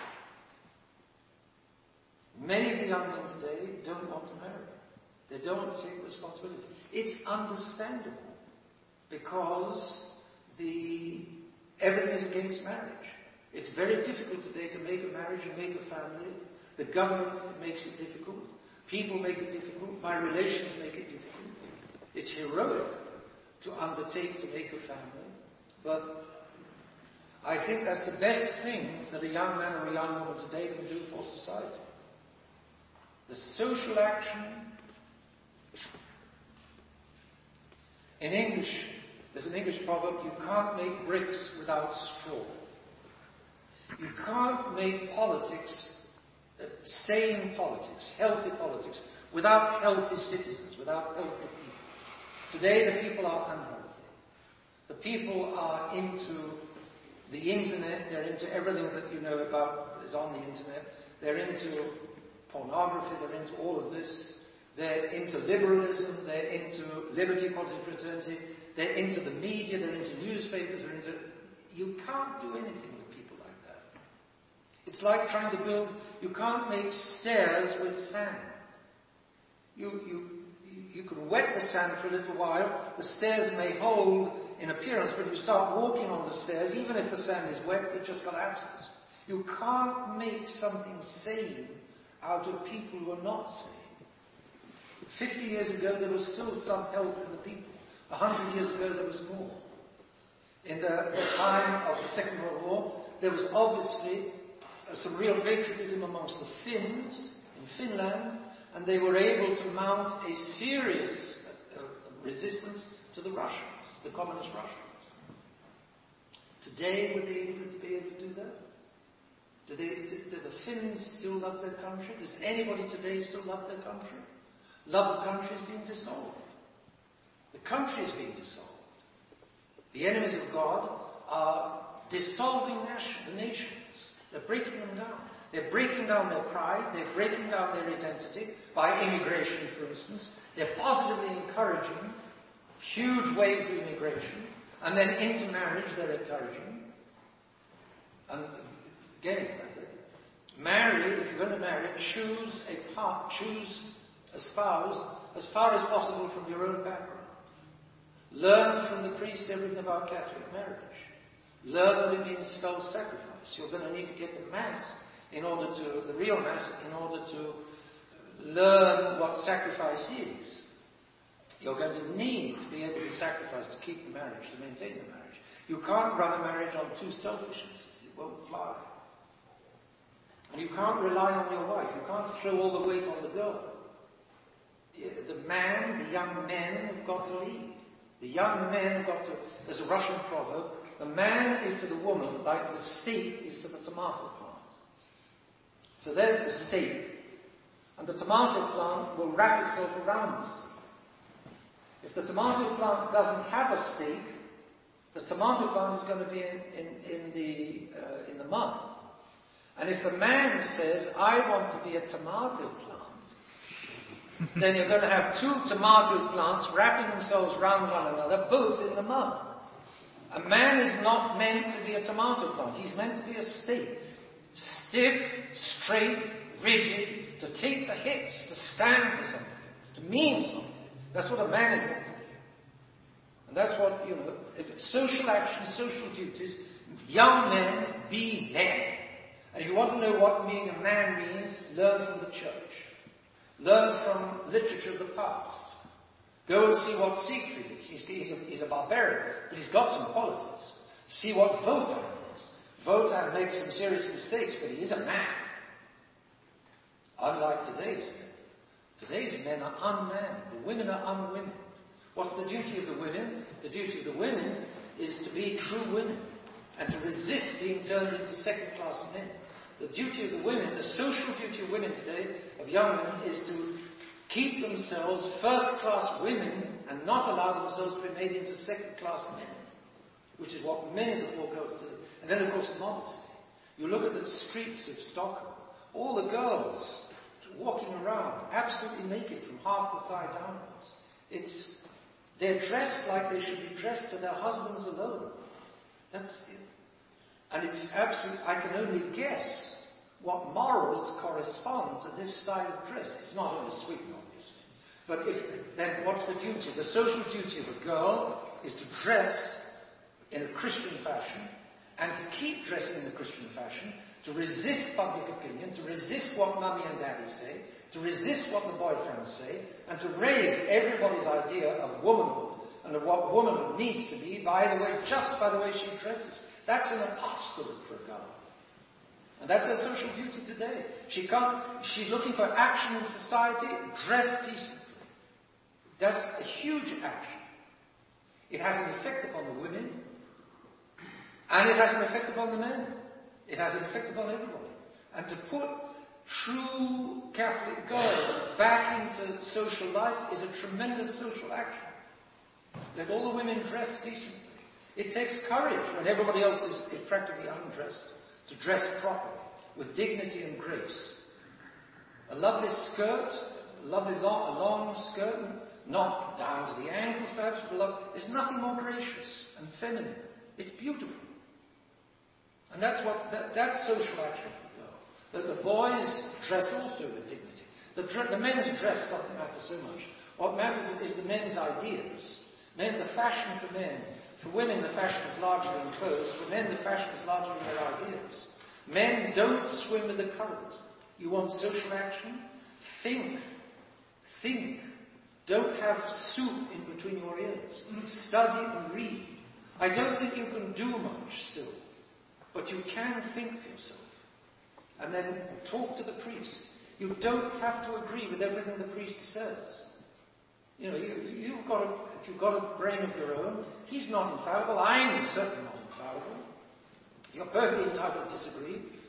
Many of the young men today don't want to marry. They don't want to take responsibility. It's understandable, because the everything is against marriage. It's very difficult today to make a marriage and make a family. The government makes it difficult. People make it difficult. My relations make it difficult. It's heroic to undertake to make a family. But I think that's the best thing that a young man or a young woman today can do for society. The social action. In English, there's an English proverb, you can't make bricks without straw. You can't make politics, uh, sane politics, healthy politics, without healthy citizens, without healthy people. Today the people are unhealthy. The people are into the internet, they're into everything that you know about is on the internet. They're into pornography, they're into all of this. They're into liberalism, they're into liberty, equality, fraternity, they're into the media, they're into newspapers, they're into... You can't do anything with people like that. It's like trying to build... You can't make stairs with sand. You, you, you can wet the sand for a little while, the stairs may hold in appearance, but if you start walking on the stairs, even if the sand is wet, it just collapses. You can't make something sane out of people who are not sane. Fifty years ago, there was still some health in the people. A hundred years ago, there was more. In the, the time of the Second World War, there was obviously uh, some real patriotism amongst the Finns in Finland, and they were able to mount a serious uh, uh, resistance to the Russians, to the communist Russians. Today, would they be able to do that? Do, they, do, do the Finns still love their country? Does anybody today still love their country? Love of country is being dissolved. The country is being dissolved. The enemies of God are dissolving the nations. They're breaking them down. They're breaking down their pride. They're breaking down their identity by immigration, for instance. They're positively encouraging huge waves of immigration. And then into marriage they're encouraging. And again, marry, if you're going to marry, choose a part, choose a spouse as far as possible from your own background. Learn from the priest everything about Catholic marriage. Learn what it means spell sacrifice. You're going to need to get to Mass in order to, the real Mass, in order to learn what sacrifice is. You're going to need to be able to sacrifice to keep the marriage, to maintain the marriage. You can't run a marriage on two selfishness. It won't fly. And you can't rely on your wife. You can't throw all the weight on the girl. The man, the young men have got to lead. The young men have got to, there's a Russian proverb, the man is to the woman like the steak is to the tomato plant. So there's the steak. And the tomato plant will wrap itself around the steak. If the tomato plant doesn't have a steak, the tomato plant is going to be in, in, in, the, uh, in the mud. And if the man says, I want to be a tomato plant, then you're going to have two tomato plants wrapping themselves round one another, both in the mud. A man is not meant to be a tomato plant. He's meant to be a stake. Stiff, straight, rigid, to take the hits, to stand for something, to mean something. That's what a man is meant to be. And that's what, you know, if it's social action, social duties, young men, be men. And if you want to know what being a man means, learn from the church. Learn from literature of the past. Go and see what Siegfried is. He's, he's, a, he's a barbarian, but he's got some qualities. See what Wotan is. Wotan makes some serious mistakes, but he is a man. Unlike today's men. Today's men are unmanned. The women are unwomen. What's the duty of the women? The duty of the women is to be true women and to resist being turned into second-class men. The duty of the women, the social duty of women today, of young women, is to keep themselves first-class women and not allow themselves to be made into second-class men, which is what many of the poor girls do. And then, of course, modesty. You look at the streets of Stockholm, all the girls walking around absolutely naked from half the thigh downwards. It's, they're dressed like they should be dressed for their husbands alone. That's it. And it's absolute, I can only guess what morals correspond to this style of dress. It's not only Sweden, obviously. But if, then what's the duty? The social duty of a girl is to dress in a Christian fashion and to keep dressing in a Christian fashion, to resist public opinion, to resist what mummy and daddy say, to resist what the boyfriends say, and to raise everybody's idea of womanhood and of what womanhood needs to be, by the way, just by the way she dresses. That's an apostolate for a girl. And that's her social duty today. She can't, she's looking for action in society, dress decently. That's a huge action. It has an effect upon the women, and it has an effect upon the men. It has an effect upon everybody. And to put true Catholic girls back into social life is a tremendous social action. Let all the women dress decently. It takes courage when everybody else is, is practically undressed to dress properly, with dignity and grace. A lovely skirt, a lovely long, a long skirt, not down to the ankles perhaps, but there's nothing more gracious and feminine. It's beautiful. And that's what, that, that's social action for girls. The, the boys dress also with dignity. The, the men's dress doesn't matter so much. What matters is the men's ideas. Men, the fashion for men. For women, the fashion is largely in clothes. For men, the fashion is largely in their ideas. Men don't swim with the current. You want social action? Think. Think. Don't have soup in between your ears. Study and read. I don't think you can do much still. But you can think for yourself. And then talk to the priest. You don't have to agree with everything the priest says. You know, you, you've got a, if you've got a brain of your own, he's not infallible. I'm certainly not infallible. You're perfectly entitled to disagree.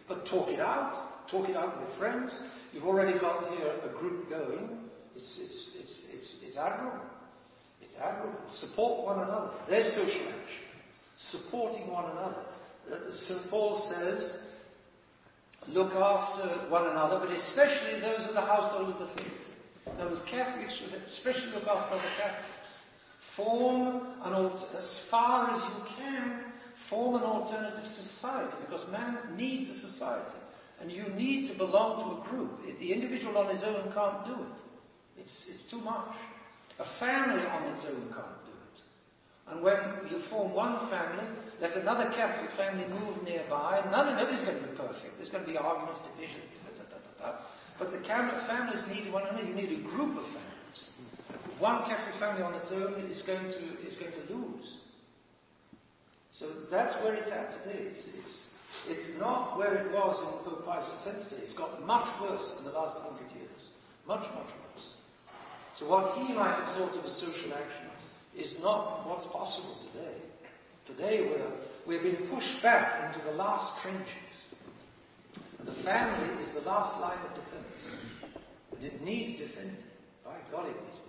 But talk it out. Talk it out with your friends. You've already got here a group going. It's, it's, it's, it's, it's admirable. It's admirable. Support one another. There's social action. Supporting one another. Uh, Saint Paul says, look after one another, but especially those of the household of the faith. Now, as Catholics should especially look after other Catholics. Form an alt- as far as you can, form an alternative society, because man needs a society. And you need to belong to a group. The individual on his own can't do it. It's, it's too much. A family on its own can't do it. And when you form one family, let another Catholic family move nearby. None, nobody's going to be perfect. There's going to be arguments, divisions, da, da, da, da. But the families need one another. You need a group of families. One Catholic family on its own is going to is going to lose. So that's where it's at today. It's it's it's not where it was in Pope Pius the tenth's day. It's got much worse in the last hundred years. Much, much worse. So what he might have thought of as social action is not what's possible today. Today we're we're being pushed back into the last trenches. And the family is the last line of defence. And it needs defending. By God, it needs defending.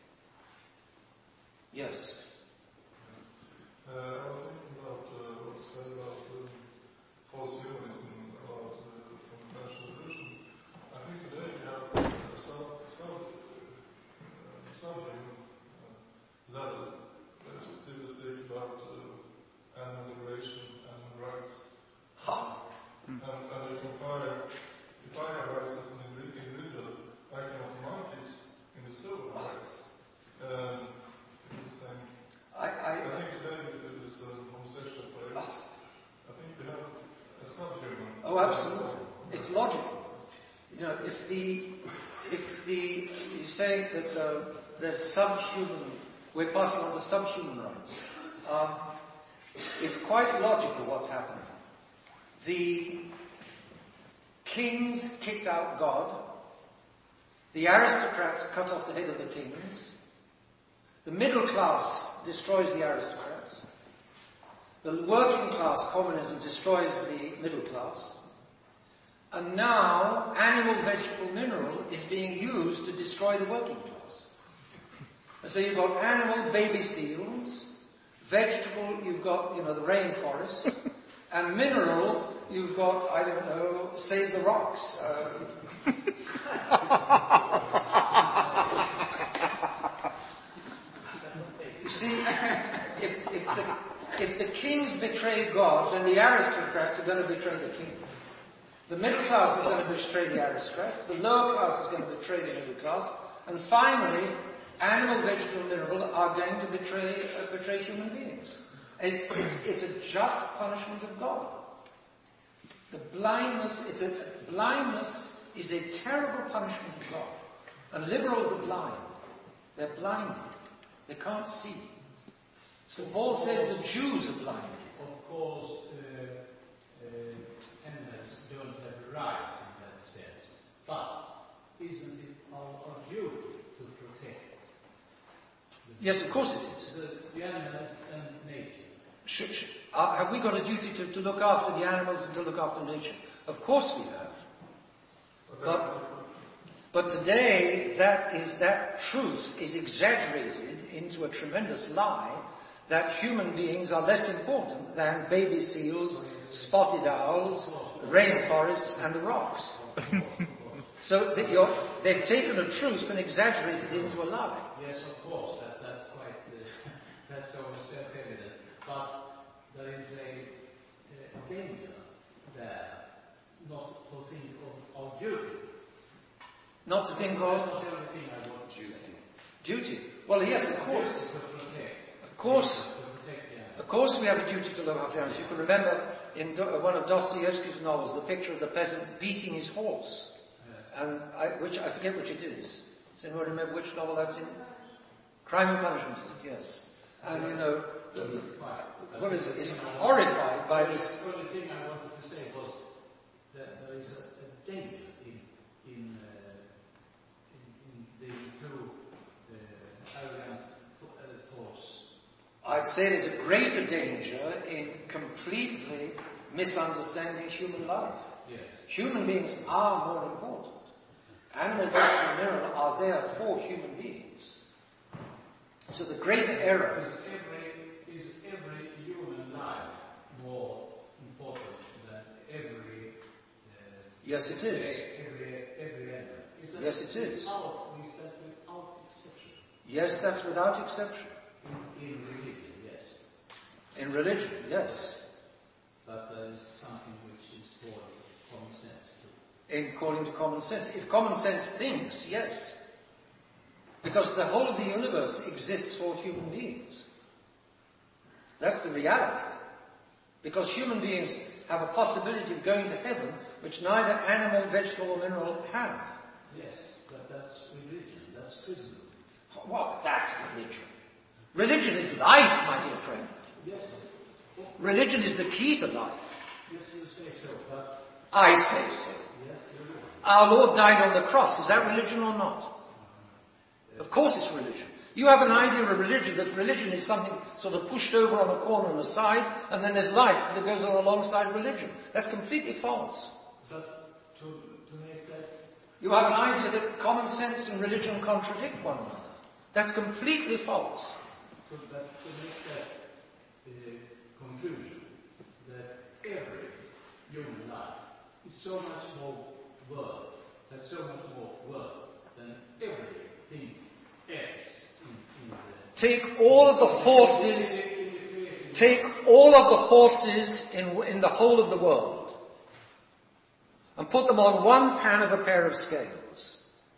Yes. Uh, I was thinking about uh, what you said about uh, false humanism, about uh, from the French Revolution. I think today we have a sub, sub, uh, subhuman uh, level. There's people speak about uh, animal liberation, animal rights. Ha! And, and you compare, if I have rights as an individual, I cannot monkeys in the civil rights. Um, it's the same. I, I, I think today with this uh, homosexual players, I think we have a subhuman. oh, absolutely. It's logical. You know, if the, if the, you say that uh, there's subhuman, we're passing on to subhuman rights. Um, it's quite logical what's happening. The kings kicked out God. The aristocrats cut off the head of the kings. The middle class destroys the aristocrats. The working class, communism, destroys the middle class. And now, animal, vegetable, mineral is being used to destroy the working class. And so you've got animal, baby seals. Vegetable, you've got, you know, the rainforest. And mineral, you've got, I don't know, save the rocks. Uh, You see, if, if, the, if the kings betray God, then the aristocrats are going to betray the king. The middle class is going to betray the aristocrats. The lower class is going to betray the middle class. And finally, animal, vegetable, mineral are going to betray, uh, betray human beings. It's, it's, it's a just punishment of God. The blindness, it's a, blindness is a terrible punishment of God. And liberals are blind. They're blinded. They can't see. Saint Paul says the Jews are blinded. Of course, uh, uh, animals don't have rights in that sense. But isn't it our, our duty to protect? Yes, of course it is. The, the animals and nature. Sh- sh- uh, have we got a duty to, to look after the animals and to look after nature? Of course we have. But, but today, that is that truth is exaggerated into a tremendous lie that human beings are less important than baby seals, spotted owls, rainforests, and the rocks. So that you're, they've taken a truth and exaggerated it into a lie. Yes, of course, that, that's quite, uh, that's almost self-evident. But there is a, a danger there, not to think of, of duty. Not to think That's of the only thing I want to say. duty. Well, yes, of course. To protect. Of course. To protect the animals. Of course we have a duty to look after animals. You can remember in Do- one of Dostoevsky's novels, the picture of the peasant beating his horse. And I, which, I forget which it is. Does anyone remember which novel that's in? Crime and Punishment, is it? Yes. And you know, the, the, what is it? Is horrified by this. The only thing I wanted to say was that there is a, a danger in, in, uh, in, in the two uh, arrogant uh, thoughts. I'd say there's a greater danger in completely misunderstanding human life. Yes. Human beings are more important. Animal, vegetable, mineral are there for human beings. So the greater error... Is every, is every human life more important than every... Uh, Yes, it is. Every, every animal? Is that Yes, it is. Without, is that without exception? Yes, that's without exception. In, in religion, yes. In religion, yes. But there is something which is called common sense too. According to common sense. If common sense thinks, yes. Because the whole of the universe exists for human beings. That's the reality. Because human beings have a possibility of going to heaven, which neither animal, vegetable, or mineral have. Yes, but that's religion, that's Christendom. Well, that's religion. Religion is life, my dear friend. Yes, sir. Religion is the key to life. Yes, you say so, but... I say so. Yes, you do. Our Lord died on the cross. Is that religion or not? Of course it's religion. You have an idea of religion, that religion is something sort of pushed over on a corner on the side, and then there's life that goes on alongside religion. That's completely false. But to, to make that... You have an idea that common sense and religion contradict one another. That's completely false. To, but to make that uh, conclusion that every human life is so much more worth, has so much more worth than everything else in, in the... Take all of the horses, take all of the horses in, in the whole of the world and put them on one pan of a pair of scales.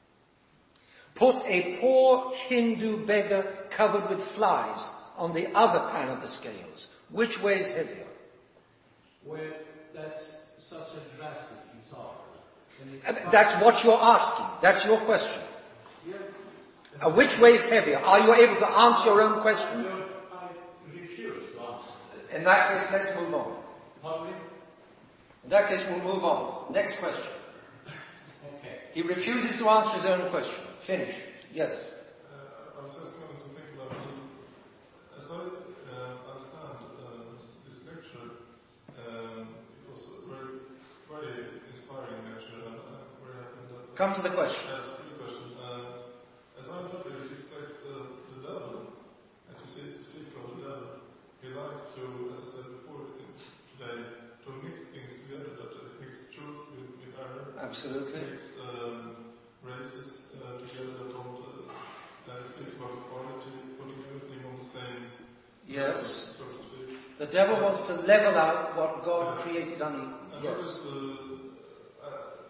Put a poor Hindu beggar covered with flies on the other pan of the scales. Which weighs heavier? Well, that's such a drastic example. Uh, That's what you're asking. That's your question. Yeah. Uh, which weighs heavier? Are you able to answer your own question? No, I refuse to answer. In that case, let's move on. Pardon me? In that case, we'll move on. Next question. Okay. He refuses to answer his own question. Finish. Yes. Uh, I was just going to think about, uh, as I uh, understand uh, this lecture, um, it was very, very inspiring lecture, and I'm very happy that... Come to the question. Yes, a good question. Uh, as I interpret it, it's like the, the devil, as you see, speak of the devil, he likes to, as I said before today, to mix things together, that uh, mix truth with, with error. Absolutely. Mix um, races uh, together that don't uh, uh, speaks about equality, putting everything on the same Yes. level, so to speak. The devil wants to level out what God Yes. created unequal. And Yes. what is the, uh,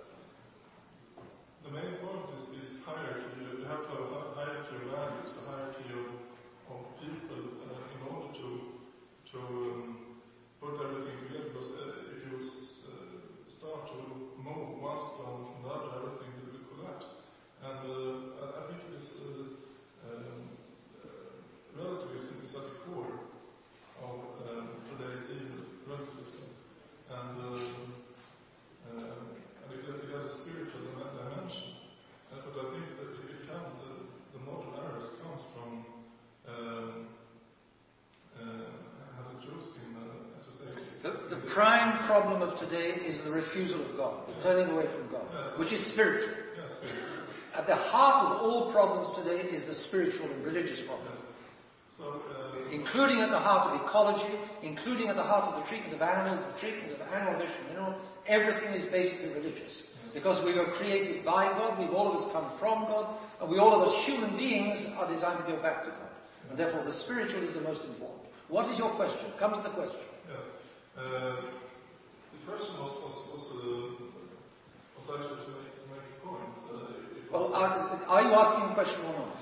the main point is this hierarchy. You have to have a hierarchy of values, a hierarchy of, of people uh, in order to to um, put everything together. Because uh, if you uh, start to move one stone from the other, everything will collapse. And uh, I, I think it is uh, um, uh, relativism is at the core of um, today's evil, relativism. And, uh, uh, and it, it has a spiritual dimension. Uh, but I think that it comes, the, the modern errors comes from, um, uh, as a Jews in uh, society. The, the prime problem of today is the refusal of God, the Yes. turning away from God, Yes. which is spiritual. Yes, spiritual. At the heart of all problems today is the spiritual and religious problem. Yes. So, uh, Including at the heart of ecology, including at the heart of the treatment of animals, the treatment of animal, vegetable, mineral, everything is basically religious. Because we were created by God, we've all of us come from God, and we all of us human beings are designed to go back to God. And therefore the spiritual is the most important. What is your question? Come to the question. yes. Uh, the question was was was, uh, was actually to make, to make a point. Uh, it was, Well, are, are you asking a question or not?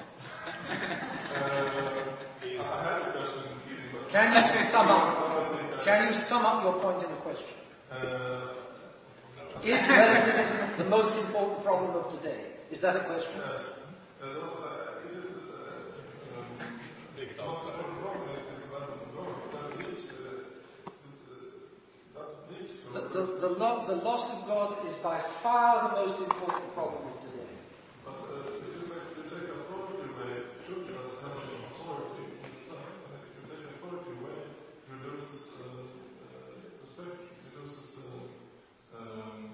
uh, I had a question in the beginning, but Can you sum I up, don't think I- can you sum up your point in the question? Uh, Is relativism the most important problem of today? Is that a question? yes. Uh, there was, uh, it is, uh, um, the most important problem is, is the level of God. That leads, uh, uh, that leads to... The, the, the, lo- the loss of God is by far the most important problem of today. But uh, it is like if you take authority away, truth has, has an authority itself. And if you take authority away, it reduces uh, uh, respect, reduces uh, um,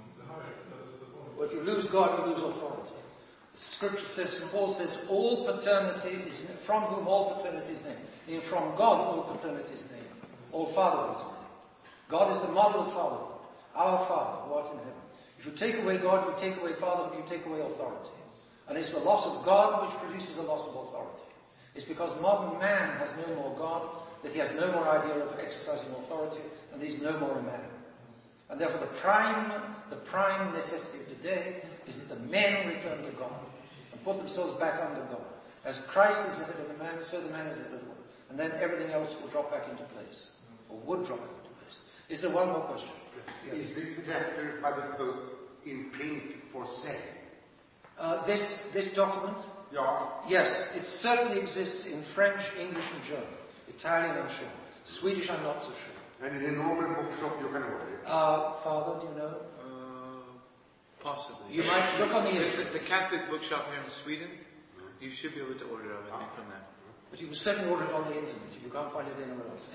if you lose God, you lose authority. Scripture says, Saint Paul says, all paternity is, from whom all paternity is named. And from God, all paternity is named. All fatherhood is named. God is the model of fatherhood. Our Father, who art in heaven. If you take away God, you take away fatherhood, you take away authority. And it's the loss of God which produces a loss of authority. It's because modern man has no more God, that he has no more idea of exercising authority, and he's no more a man. And therefore the prime, the prime necessity of today is that the men return to God and put themselves back under God. As Christ is the head of the man, so the man is the head of the woman. And then everything else will drop back into place, or would drop into place. Is there one more question? Yes. Is this letter by the Pope in print for sale? Uh, this, this document? Yeah. Yes, it certainly exists in French, English and German. Italian I'm sure. Swedish I'm not so sure. And in a normal bookshop you can order it? Uh, Father, do you know? Uh, possibly. You might look on the There's internet. the, the Catholic bookshop here in Sweden. You should be able to order everything from there. But you can certainly order it on the internet. You can't find it anywhere else.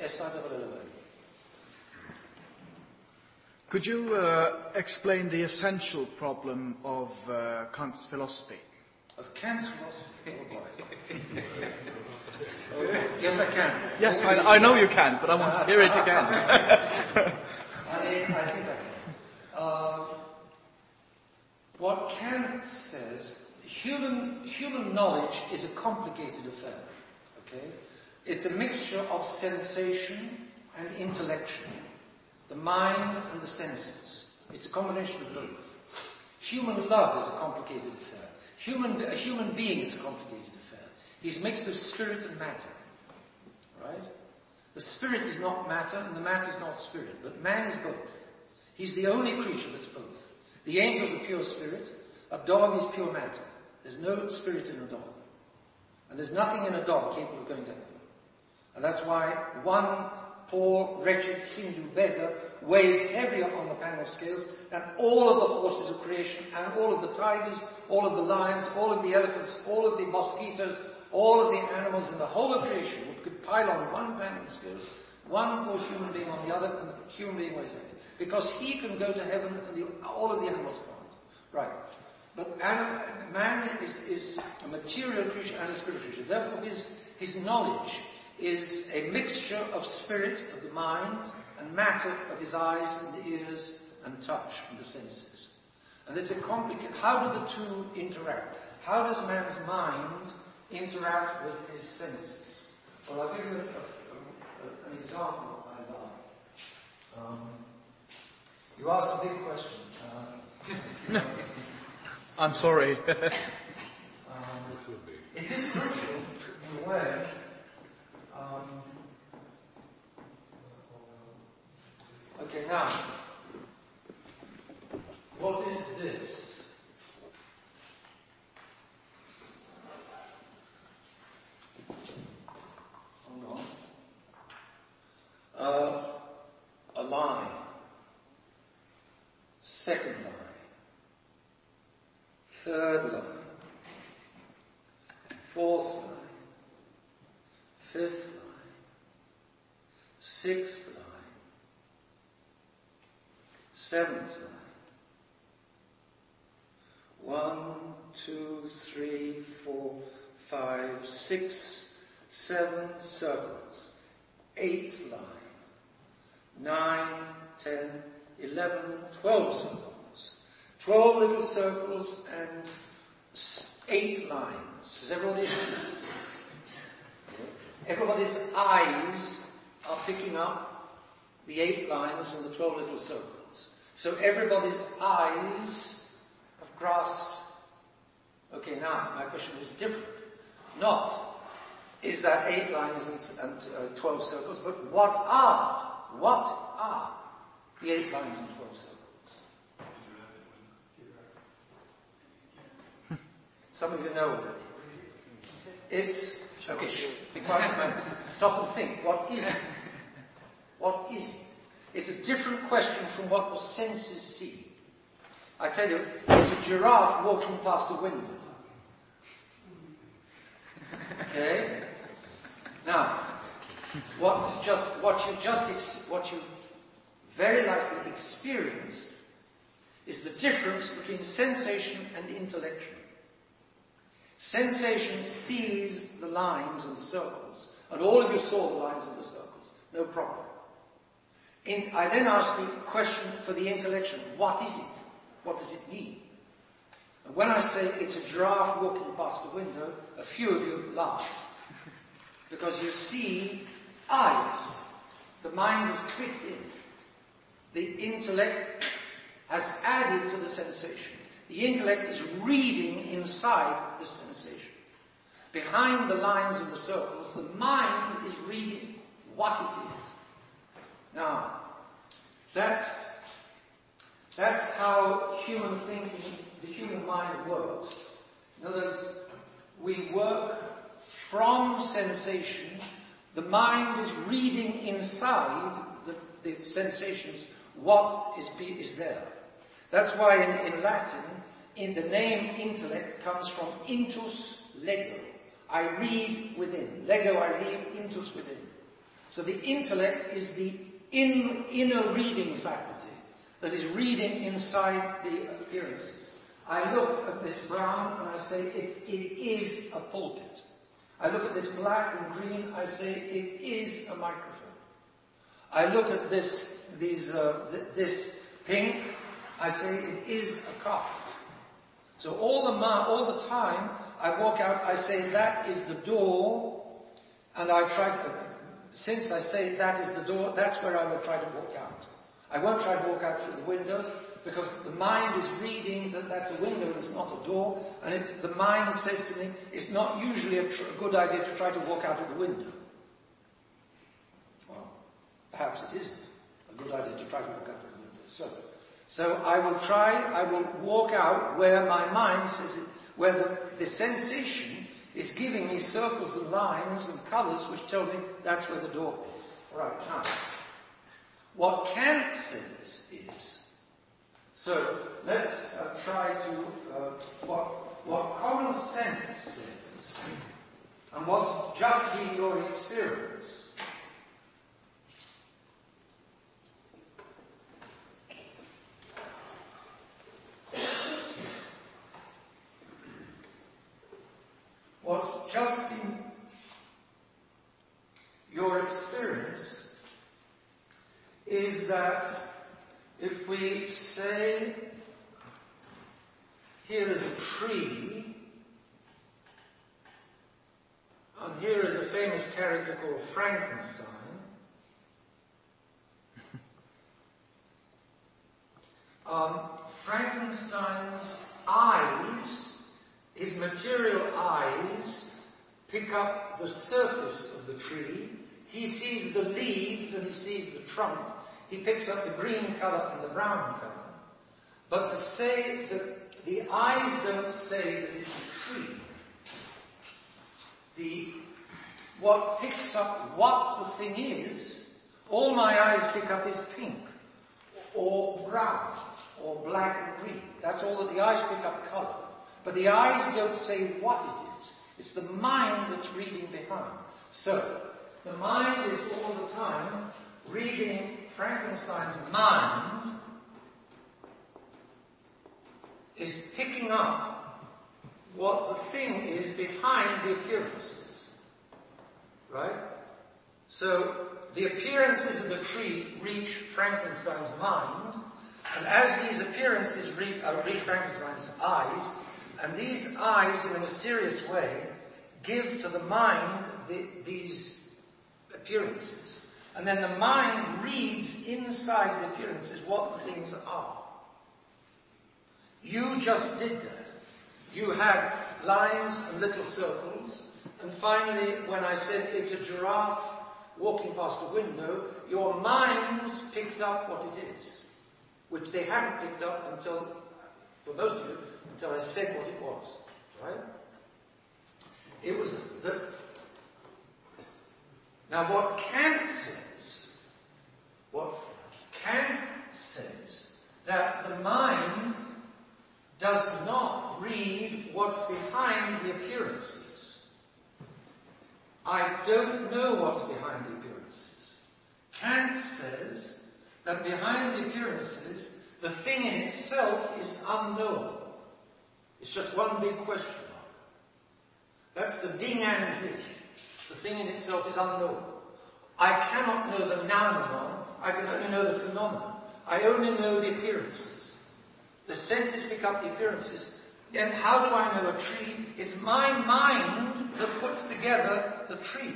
Could you uh, explain the essential problem of uh, Kant's philosophy? Of Kant's philosophy? Oh boy. Oh, yes, I can. Yes, I, I know you can, but I want to hear it again. I, I think I can. Uh, what Kant says, human, human knowledge is a complicated affair. Okay? It's a mixture of sensation and intellection. The mind and the senses. It's a combination of both. Human love is a complicated affair. Human, a human being is a complicated affair. He's mixed of spirit and matter. Right? The spirit is not matter and the matter is not spirit. But man is both. He's the only creature that's both. The angels are pure spirit. A dog is pure matter. There's no spirit in a dog. And there's nothing in a dog capable of going to heaven. And that's why one poor, wretched Hindu beggar weighs heavier on the panel scales than all of the horses of creation and all of the tigers, all of the lions, all of the elephants, all of the mosquitoes, all of the animals in the whole of creation could pile on one panel scales, one poor human being on the other, and the human being weighs heavy. Because he can go to heaven and the, all of the animals can't. Right. But anim, man is, is a material creature and a spiritual creature. Therefore his, his knowledge is a mixture of spirit, of the mind, and matter of his eyes and the ears and touch and the senses. And it's a complicated, how do the two interact? How does man's mind interact with his senses? Well, I'll give you a, a, a, an example of my life. Um, you asked a big question. Uh, I'm sorry. um, it is crucial in a way. Um, okay, now, what is this? Hold on. Uh, a line. Second line. Third line. Fourth line. Fifth line. Sixth line. Seventh line. One, two, three, four, five, six, seven circles. Eighth line. Nine, ten, eleven, twelve circles. Twelve little circles and eight lines. Is everybody? Everybody's eyes are picking up the eight lines and the twelve little circles. So everybody's eyes have grasped. Okay, now my question is different. Not is that eight lines and, and uh, twelve circles, but what are, what are the eight lines and twelve circles? Some of you know already. It's, okay, be quiet a moment. Stop and think. What is it? What is it? It's a different question from what the senses see. I tell you, it's a giraffe walking past a window. Okay? Now, what was just, what you just, ex- what you very likely experienced is the difference between sensation and intellection. Sensation sees the lines and the circles, and all of you saw the lines and the circles, no problem. In, I then ask the question for the intellection, what is it? What does it mean? And when I say it's a giraffe walking past the window, a few of you laugh. Because you see eyes. The mind is clicked in. The intellect has added to the sensation. The intellect is reading inside the sensation. Behind the lines and the circles, the mind is reading what it is. Now, that's, that's how human thinking, the human mind works. In other words, we work from sensation. The mind is reading inside the, the sensations what is, be, is there. That's why in, in Latin, in the name intellect comes from intus lego. I read within. Lego, I read, intus within. So the intellect is the in, inner reading faculty that is reading inside the appearances. I look at this brown and I say it, it is a pulpit. I look at this black and green, I say it is a microphone. I look at this, these, uh, th- this pink, I say it is a carpet. So all the ma- all the time I walk out, I say that is the door, and I try to, since I say that is the door, that's where I will try to walk out. I won't try to walk out through the windows, because the mind is reading that that's a window and it's not a door, and it's, the mind says to me, it's not usually a, tr- a good idea to try to walk out of the window. Well, perhaps it isn't a good idea to try to walk out of the window. So, so I will try, I will walk out where my mind says it, where the, the sensation is giving me circles and lines and colours which tell me that's where the door is. All right, now, what Kant says is, so let's uh, try to, uh, what, what common sense says, and what's just been your experience. What's just been your experience is that if we say, here is a tree, and here is a famous character called Frankenstein, um, Frankenstein's eyes, his material eyes, pick up the surface of the tree. He sees the leaves and he sees the trunk. He picks up the green colour and the brown colour. But to say that the eyes don't say that it's a tree. The, what picks up what the thing is, all my eyes pick up is pink, or brown, or black and green. That's all that the eyes pick up colour. But the eyes don't say what it is. It's the mind that's reading behind. So, the mind is all the time reading Frankenstein's mind, is picking up what the thing is behind the appearances. Right? So, the appearances of the tree reach Frankenstein's mind, and as these appearances reach, uh, reach Frankenstein's eyes, and these eyes, in a mysterious way, give to the mind the, these appearances. And then the mind reads inside the appearances what the things are. You just did that. You had lines and little circles, and finally, when I said it's a giraffe walking past a window, your minds picked up what it is, which they hadn't picked up until, for most of you, until I said what it was. Right? It was the... Now what Kant says, what Kant says, that the mind does not read what's behind the appearances. I don't know what's behind the appearances. Kant says that behind the appearances The thing in itself is unknowable. It's just one big question mark. That's the Ding an sich. The thing in itself is unknowable. I cannot know the noun, I can only know the phenomenon. I only know the appearances. The senses pick up the appearances. Then how do I know a tree? It's my mind that puts together the tree.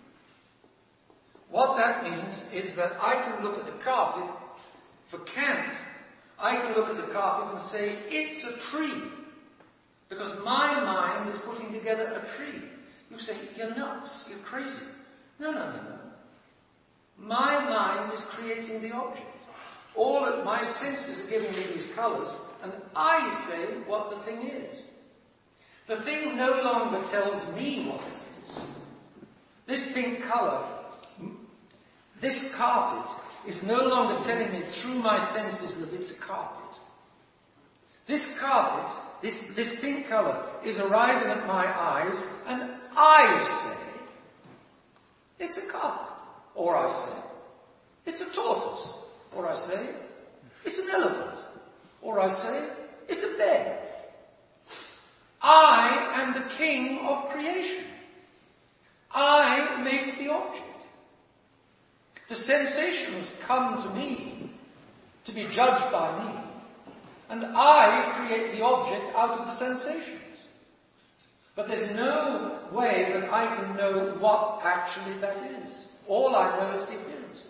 What that means is that I can look at the carpet. For Kant, I can look at the carpet and say, it's a tree. Because my mind is putting together a tree. You say, you're nuts, you're crazy. No, no, no, no. My mind is creating the object. All of my senses are giving me these colours, and I say what the thing is. The thing no longer tells me what it is. This pink colour, this carpet, is no longer telling me through my senses that it's a carpet. This carpet, this, this pink colour, is arriving at my eyes, and I say, it's a carpet. Or I say, it's a tortoise. Or I say, it's an elephant. Or I say, it's a bed. I am the king of creation. I make the object. The sensations come to me to be judged by me. And I create the object out of the sensations. But there's no way that I can know what actually that is. All I know is the appearances.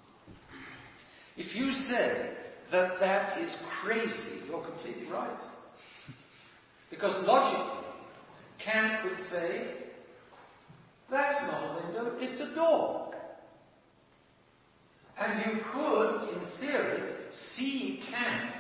If you say that that is crazy, you're completely right. Because logically, Kant would say, that's not a window, it's a door. And you could, in theory, see Kant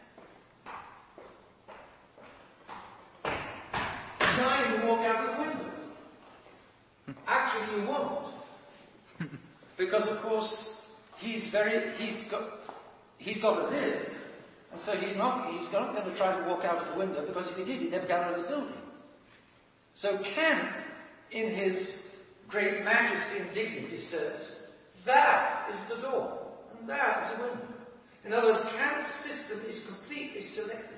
trying to walk out of the window. Actually, you won't. Because, of course, he's very, he's got, he's got to live. And so he's not, he's not going to try to walk out of the window, because if he did, he'd never get out of the building. So Kant, in his great majesty and dignity, says, that is the door, and that is a window. In other words, Kant's system is completely selective.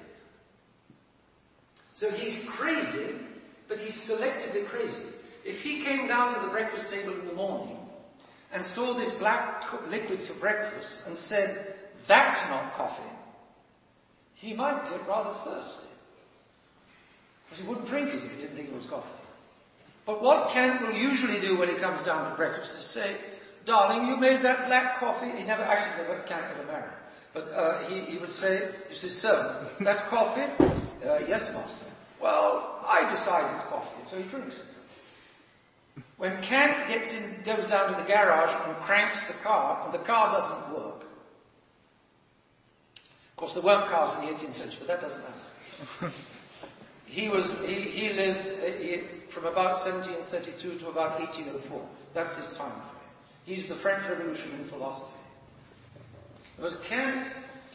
So he's crazy, but he's selectively crazy. If he came down to the breakfast table in the morning and saw this black liquid for breakfast and said, that's not coffee, he might get rather thirsty. Because he wouldn't drink it if he didn't think it was coffee. But what Kant will usually do when he comes down to breakfast is say, darling, you made that black coffee. He never, actually never, Kant never married. But uh, he, he would say, he says, servant, that's coffee? Uh, yes, master. Well, I decided it's coffee, so he drinks it. When Kant gets in, goes down to the garage and cranks the car, and the car doesn't work. Of course, there weren't cars in the eighteenth century, but that doesn't matter. he was, he, he lived uh, he, from about seventeen thirty-two to about eighteen oh four. That's his time frame. He's the French Revolution in philosophy. Because Kant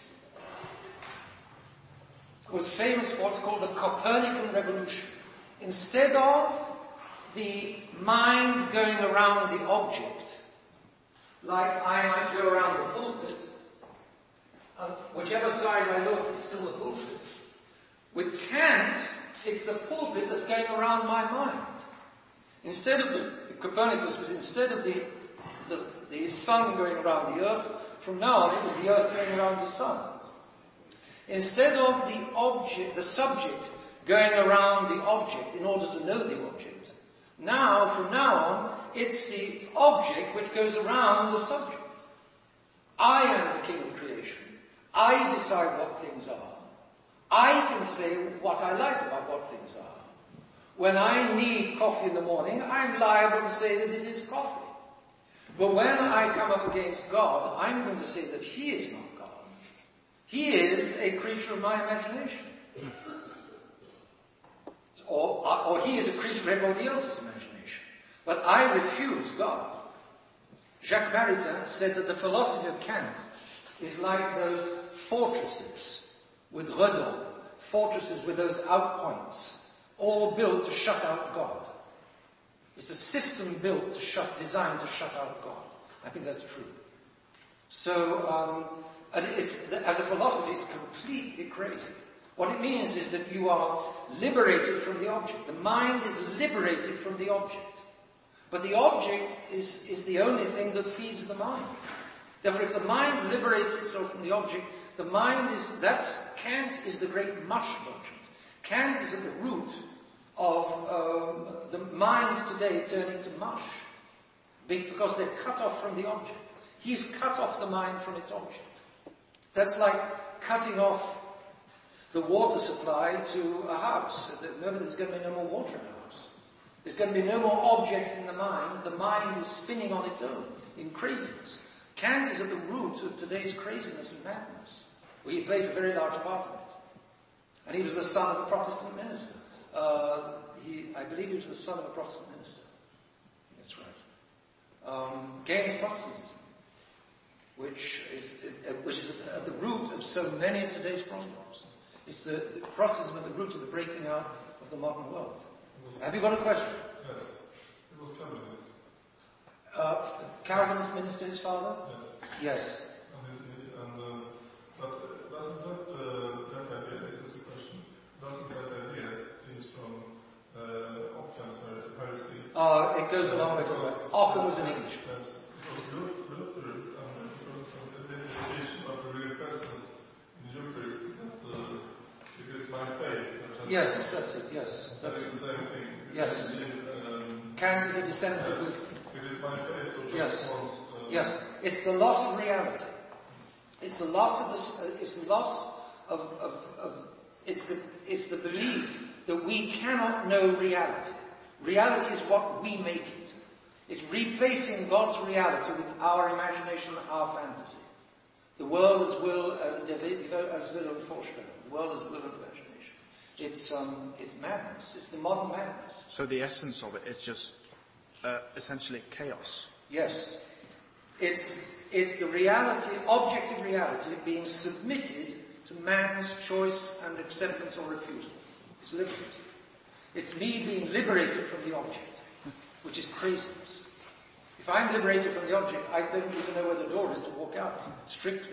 was famous for what's called the Copernican Revolution. Instead of the mind going around the object, like I might go around the pulpit, and whichever side I look, it's still the pulpit. With Kant, it's the pulpit that's going around my mind. Instead of the, Copernicus was instead of the, the, the sun going around the earth, from now on it was the earth going around the sun. Instead of the object, the subject going around the object in order to know the object, now, from now on, it's the object which goes around the subject. I am the king of creation. I decide what things are. I can say what I like about what things are. When I need coffee in the morning, I'm liable to say that it is coffee. But when I come up against God, I'm going to say that He is not God. He is a creature of my imagination. Or, or He is a creature of everybody else's imagination. But I refuse God. Jacques Maritain said that the philosophy of Kant is like those fortresses with Redon, fortresses with those outpoints, all built to shut out God. It's a system built to shut, designed to shut out God. I think that's true. So, um, and it's, as a philosophy, it's completely crazy. What it means is that you are liberated from the object. The mind is liberated from the object. But the object is, is the only thing that feeds the mind. Therefore, if the mind liberates itself from the object, the mind is, that's, Kant is the great mush merchant. Kant is at the root of um, the minds today turning to mush, because they're cut off from the object. He's cut off the mind from its object. That's like cutting off the water supply to a house. Remember, there's going to be no more water in a house. There's going to be no more objects in the mind. The mind is spinning on its own in craziness. Kant is at the root of today's craziness and madness. Well, he plays a very large part in it. And he was the son of a Protestant minister. Uh, he, I believe he was the son of a Protestant minister. That's right. Um, Gaines Protestantism, which is, uh, which is at the root of so many of today's problems. It's the, the Protestantism at the root of the breaking out of the modern world. Have you got a question? Yes. It was Calvinist. Uh, Calvinist minister, his father? Yes. Yes. And, it, and uh, but doesn't that, uh, that idea, this is the question, doesn't that idea stems from uh, Occam's heresy? Uh, it goes along with it. Occam was an Englishman. Yes. Because Luther, Luther um, because of the dedication of the real presence in the Eucharist, that uh, it is my faith. That Yes, that's it, yes. That's the it. same thing. Yes. Um, Kant is a descendant yes. of Luther. It is my faith, so just Yes. once, uh, Yes, it's the loss of reality. It's the loss of the. Uh, it's the loss of. of, of it's the. It's the belief that we cannot know reality. Reality is what we make it. It's replacing God's reality with our imagination, our fantasy. The world as will, uh, as will and vorstellung. The world as will and imagination. It's um. It's madness. It's the modern madness. So the essence of it is just uh, essentially chaos. Yes. It's, it's the reality, objective reality, being submitted to man's choice and acceptance or refusal. It's liberty. It's me being liberated from the object, which is craziness. If I'm liberated from the object, I don't even know where the door is to walk out, strictly.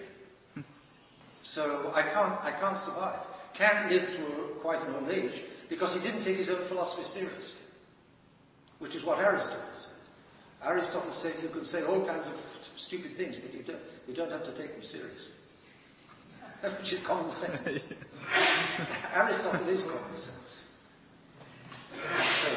So I can't, I can't survive. Kant lived to a, quite an old age because he didn't take his own philosophy seriously, which is what Aristotle said. Aristotle said you can say all kinds of stupid things, but you don't, you don't have to take them seriously. Which is common sense. Aristotle is common sense. So,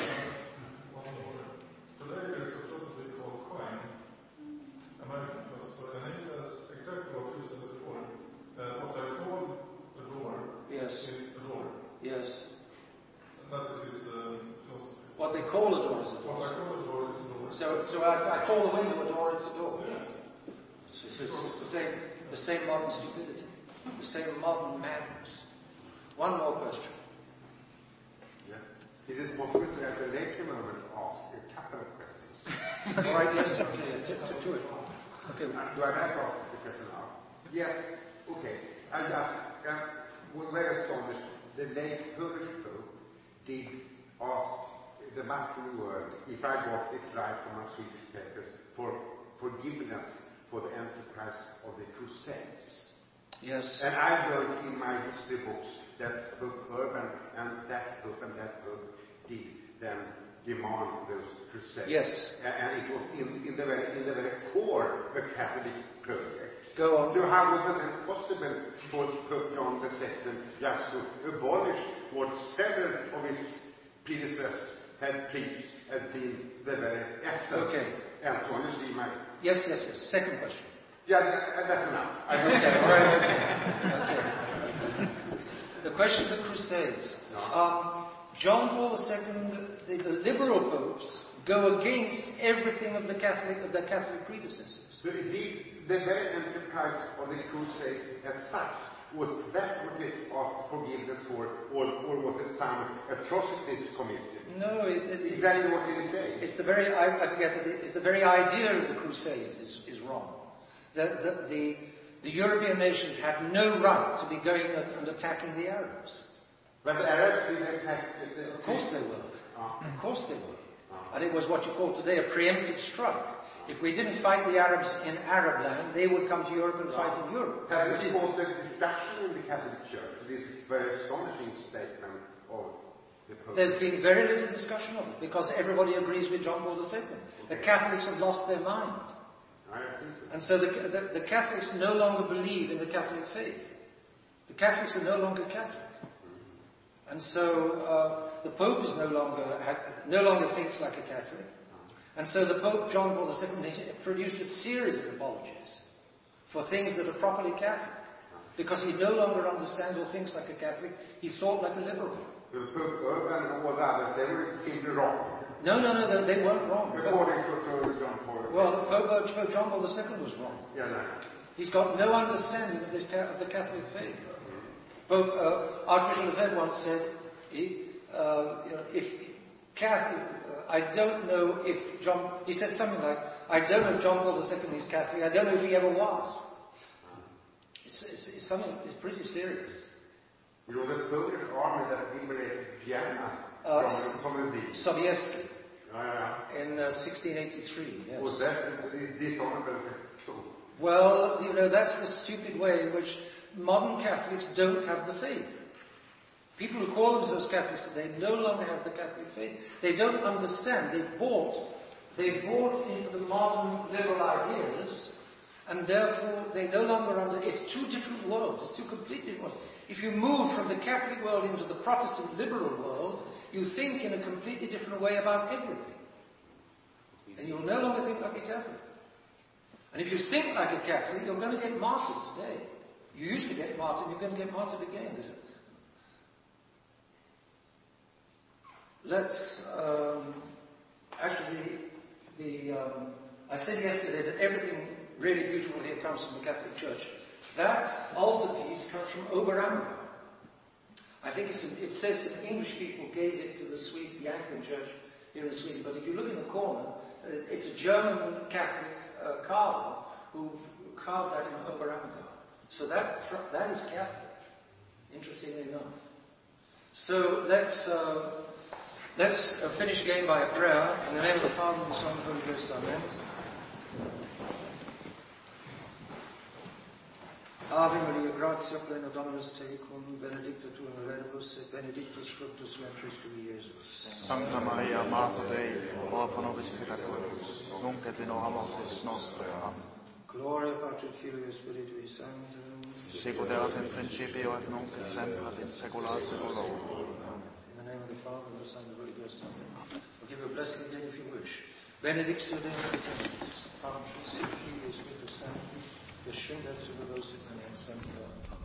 today there's a philosophy called Quine, American philosopher, and he says exactly what you said before. Uh, what I call a door yes, is a door. yes. And that is his uh, philosophy. What they call a door is a What door. I call a door is a door. So, so I, I call the window a door, it's a door. Yes. So it's, it's the same, the same modern stupidity, the same modern madness. One more question. Yes. Is it possible to at a later moment ask a couple of questions? All right, yes, okay, to, to, to it. Okay. Do I have to ask the question now? Yes. Okay. I just um, was very astonished. The late Polish Pope did ask the Muslim world, if I got it right from my Swedish papers, for forgiveness for the enterprise of the Crusades. Yes. And I wrote in my history books that Pope Urban and that Pope and that Pope did then demand those Crusades. Yes. And, and it was in, in, the very, in the very core a Catholic project. Go on. So how was it possible for Pope John the Second just to abolish what several of his predecessors had preached and deemed the very essence Okay. and so on? You see my... Yes, yes, yes. Second question. Yeah, that, that's enough. I don't Okay, all right. Okay. The question of the Crusades. Um, John Paul the Second, the, the liberal popes go against everything of the Catholic of their Catholic predecessors. So indeed, the very enterprise of the Crusades as such, was that what it asked forgiveness for, or, or was it some atrocities committed? No, it, it, it's, Exactly what did he say? it's the very, I, I forget, but the, it's the very idea of the Crusades is, is wrong. The, the, the, the European nations had no right to be going and attacking the Arabs. But the Arabs did attack the... Of course they were. Ah. Of course they were. And it was what you call today a preemptive strike. If we didn't fight the Arabs in Arab land, they would come to Europe and fight in Europe. Have Which you is, caused a distraction in the Catholic Church? This very astonishing statement of the Pope. there's been very little discussion of it, because everybody agrees with John Paul the Second. The Catholics have lost their mind. I think so. And so the, the, the Catholics no longer believe in the Catholic faith. The Catholics are no longer Catholic. And so uh, the Pope is no longer no longer thinks like a Catholic. And so the Pope, John Paul the Second, produced a series of apologies for things that are properly Catholic. Because he no longer understands or thinks like a Catholic, he thought like a liberal. The Pope Urban and all the others, they were simply wrong. No, no, no, they, they weren't wrong. According to, to John Paul. Well, the Pope, Pope John Paul the Second was wrong. Yeah, no. He's got no understanding of, this, of the Catholic faith. Pope, uh, Archbishop Lefebvre once said, he, uh, you know, if Catholic, uh, I don't know if John, he said something like, I don't know if John Paul the Second is Catholic, I don't know if he ever was. It's, it's, it's something, it's pretty serious. It was a Polish army that liberated Vienna Uh, from, from the sea. Sobieski Yeah, yeah. in uh, sixteen eighty-three, yes. Was that dishonorable? Well, you know, that's the stupid way in which modern Catholics don't have the faith. People who call themselves Catholics today no longer have the Catholic faith. They don't understand. They've bought, they've bought into the modern liberal ideas, and therefore they no longer under, it's two different worlds, it's two completely different worlds. If you move from the Catholic world into the Protestant liberal world, you think in a completely different way about everything. And you'll no longer think like a Catholic. And if you think like a Catholic, you're going to get martyred today. You used to get martyred, you're going to get martyred again. Let's, um, actually, the, um, I said yesterday that everything really beautiful here comes from the Catholic Church. That altarpiece comes from Oberammergau. I think it's, it says that English people gave it to the Swede, the Anglican Church here in Sweden, but if you look in the corner, uh, it's a German Catholic uh, carver who carved that in Oberammergau. So that, that is Catholic, interestingly enough. So let's, uh, let's uh, finish again by a prayer. In the name of the Father, and the Son, and the Holy Ghost, Amen. Ave Maria, gratia plena Dominus tecum, benedicta tu in mulieribus, et benedictus fructus ventris tui, Iesus. Sancta Maria, Mater Dei, ora pro nobis peccatoribus, nunc et in hora mortis nostrae. Amen. Gloria Patri, Filii, Spiritui Sanctum. Sicut erat in principio et nunc et semper et in saecula saeculorum. In the name of the Father, and the Son, and the Holy Ghost, Amen. I'll give you a blessing again if you wish. Benedictio Dei omnipotens, Patris, Filii, Spiritus Sancti, descendat super vos et semper.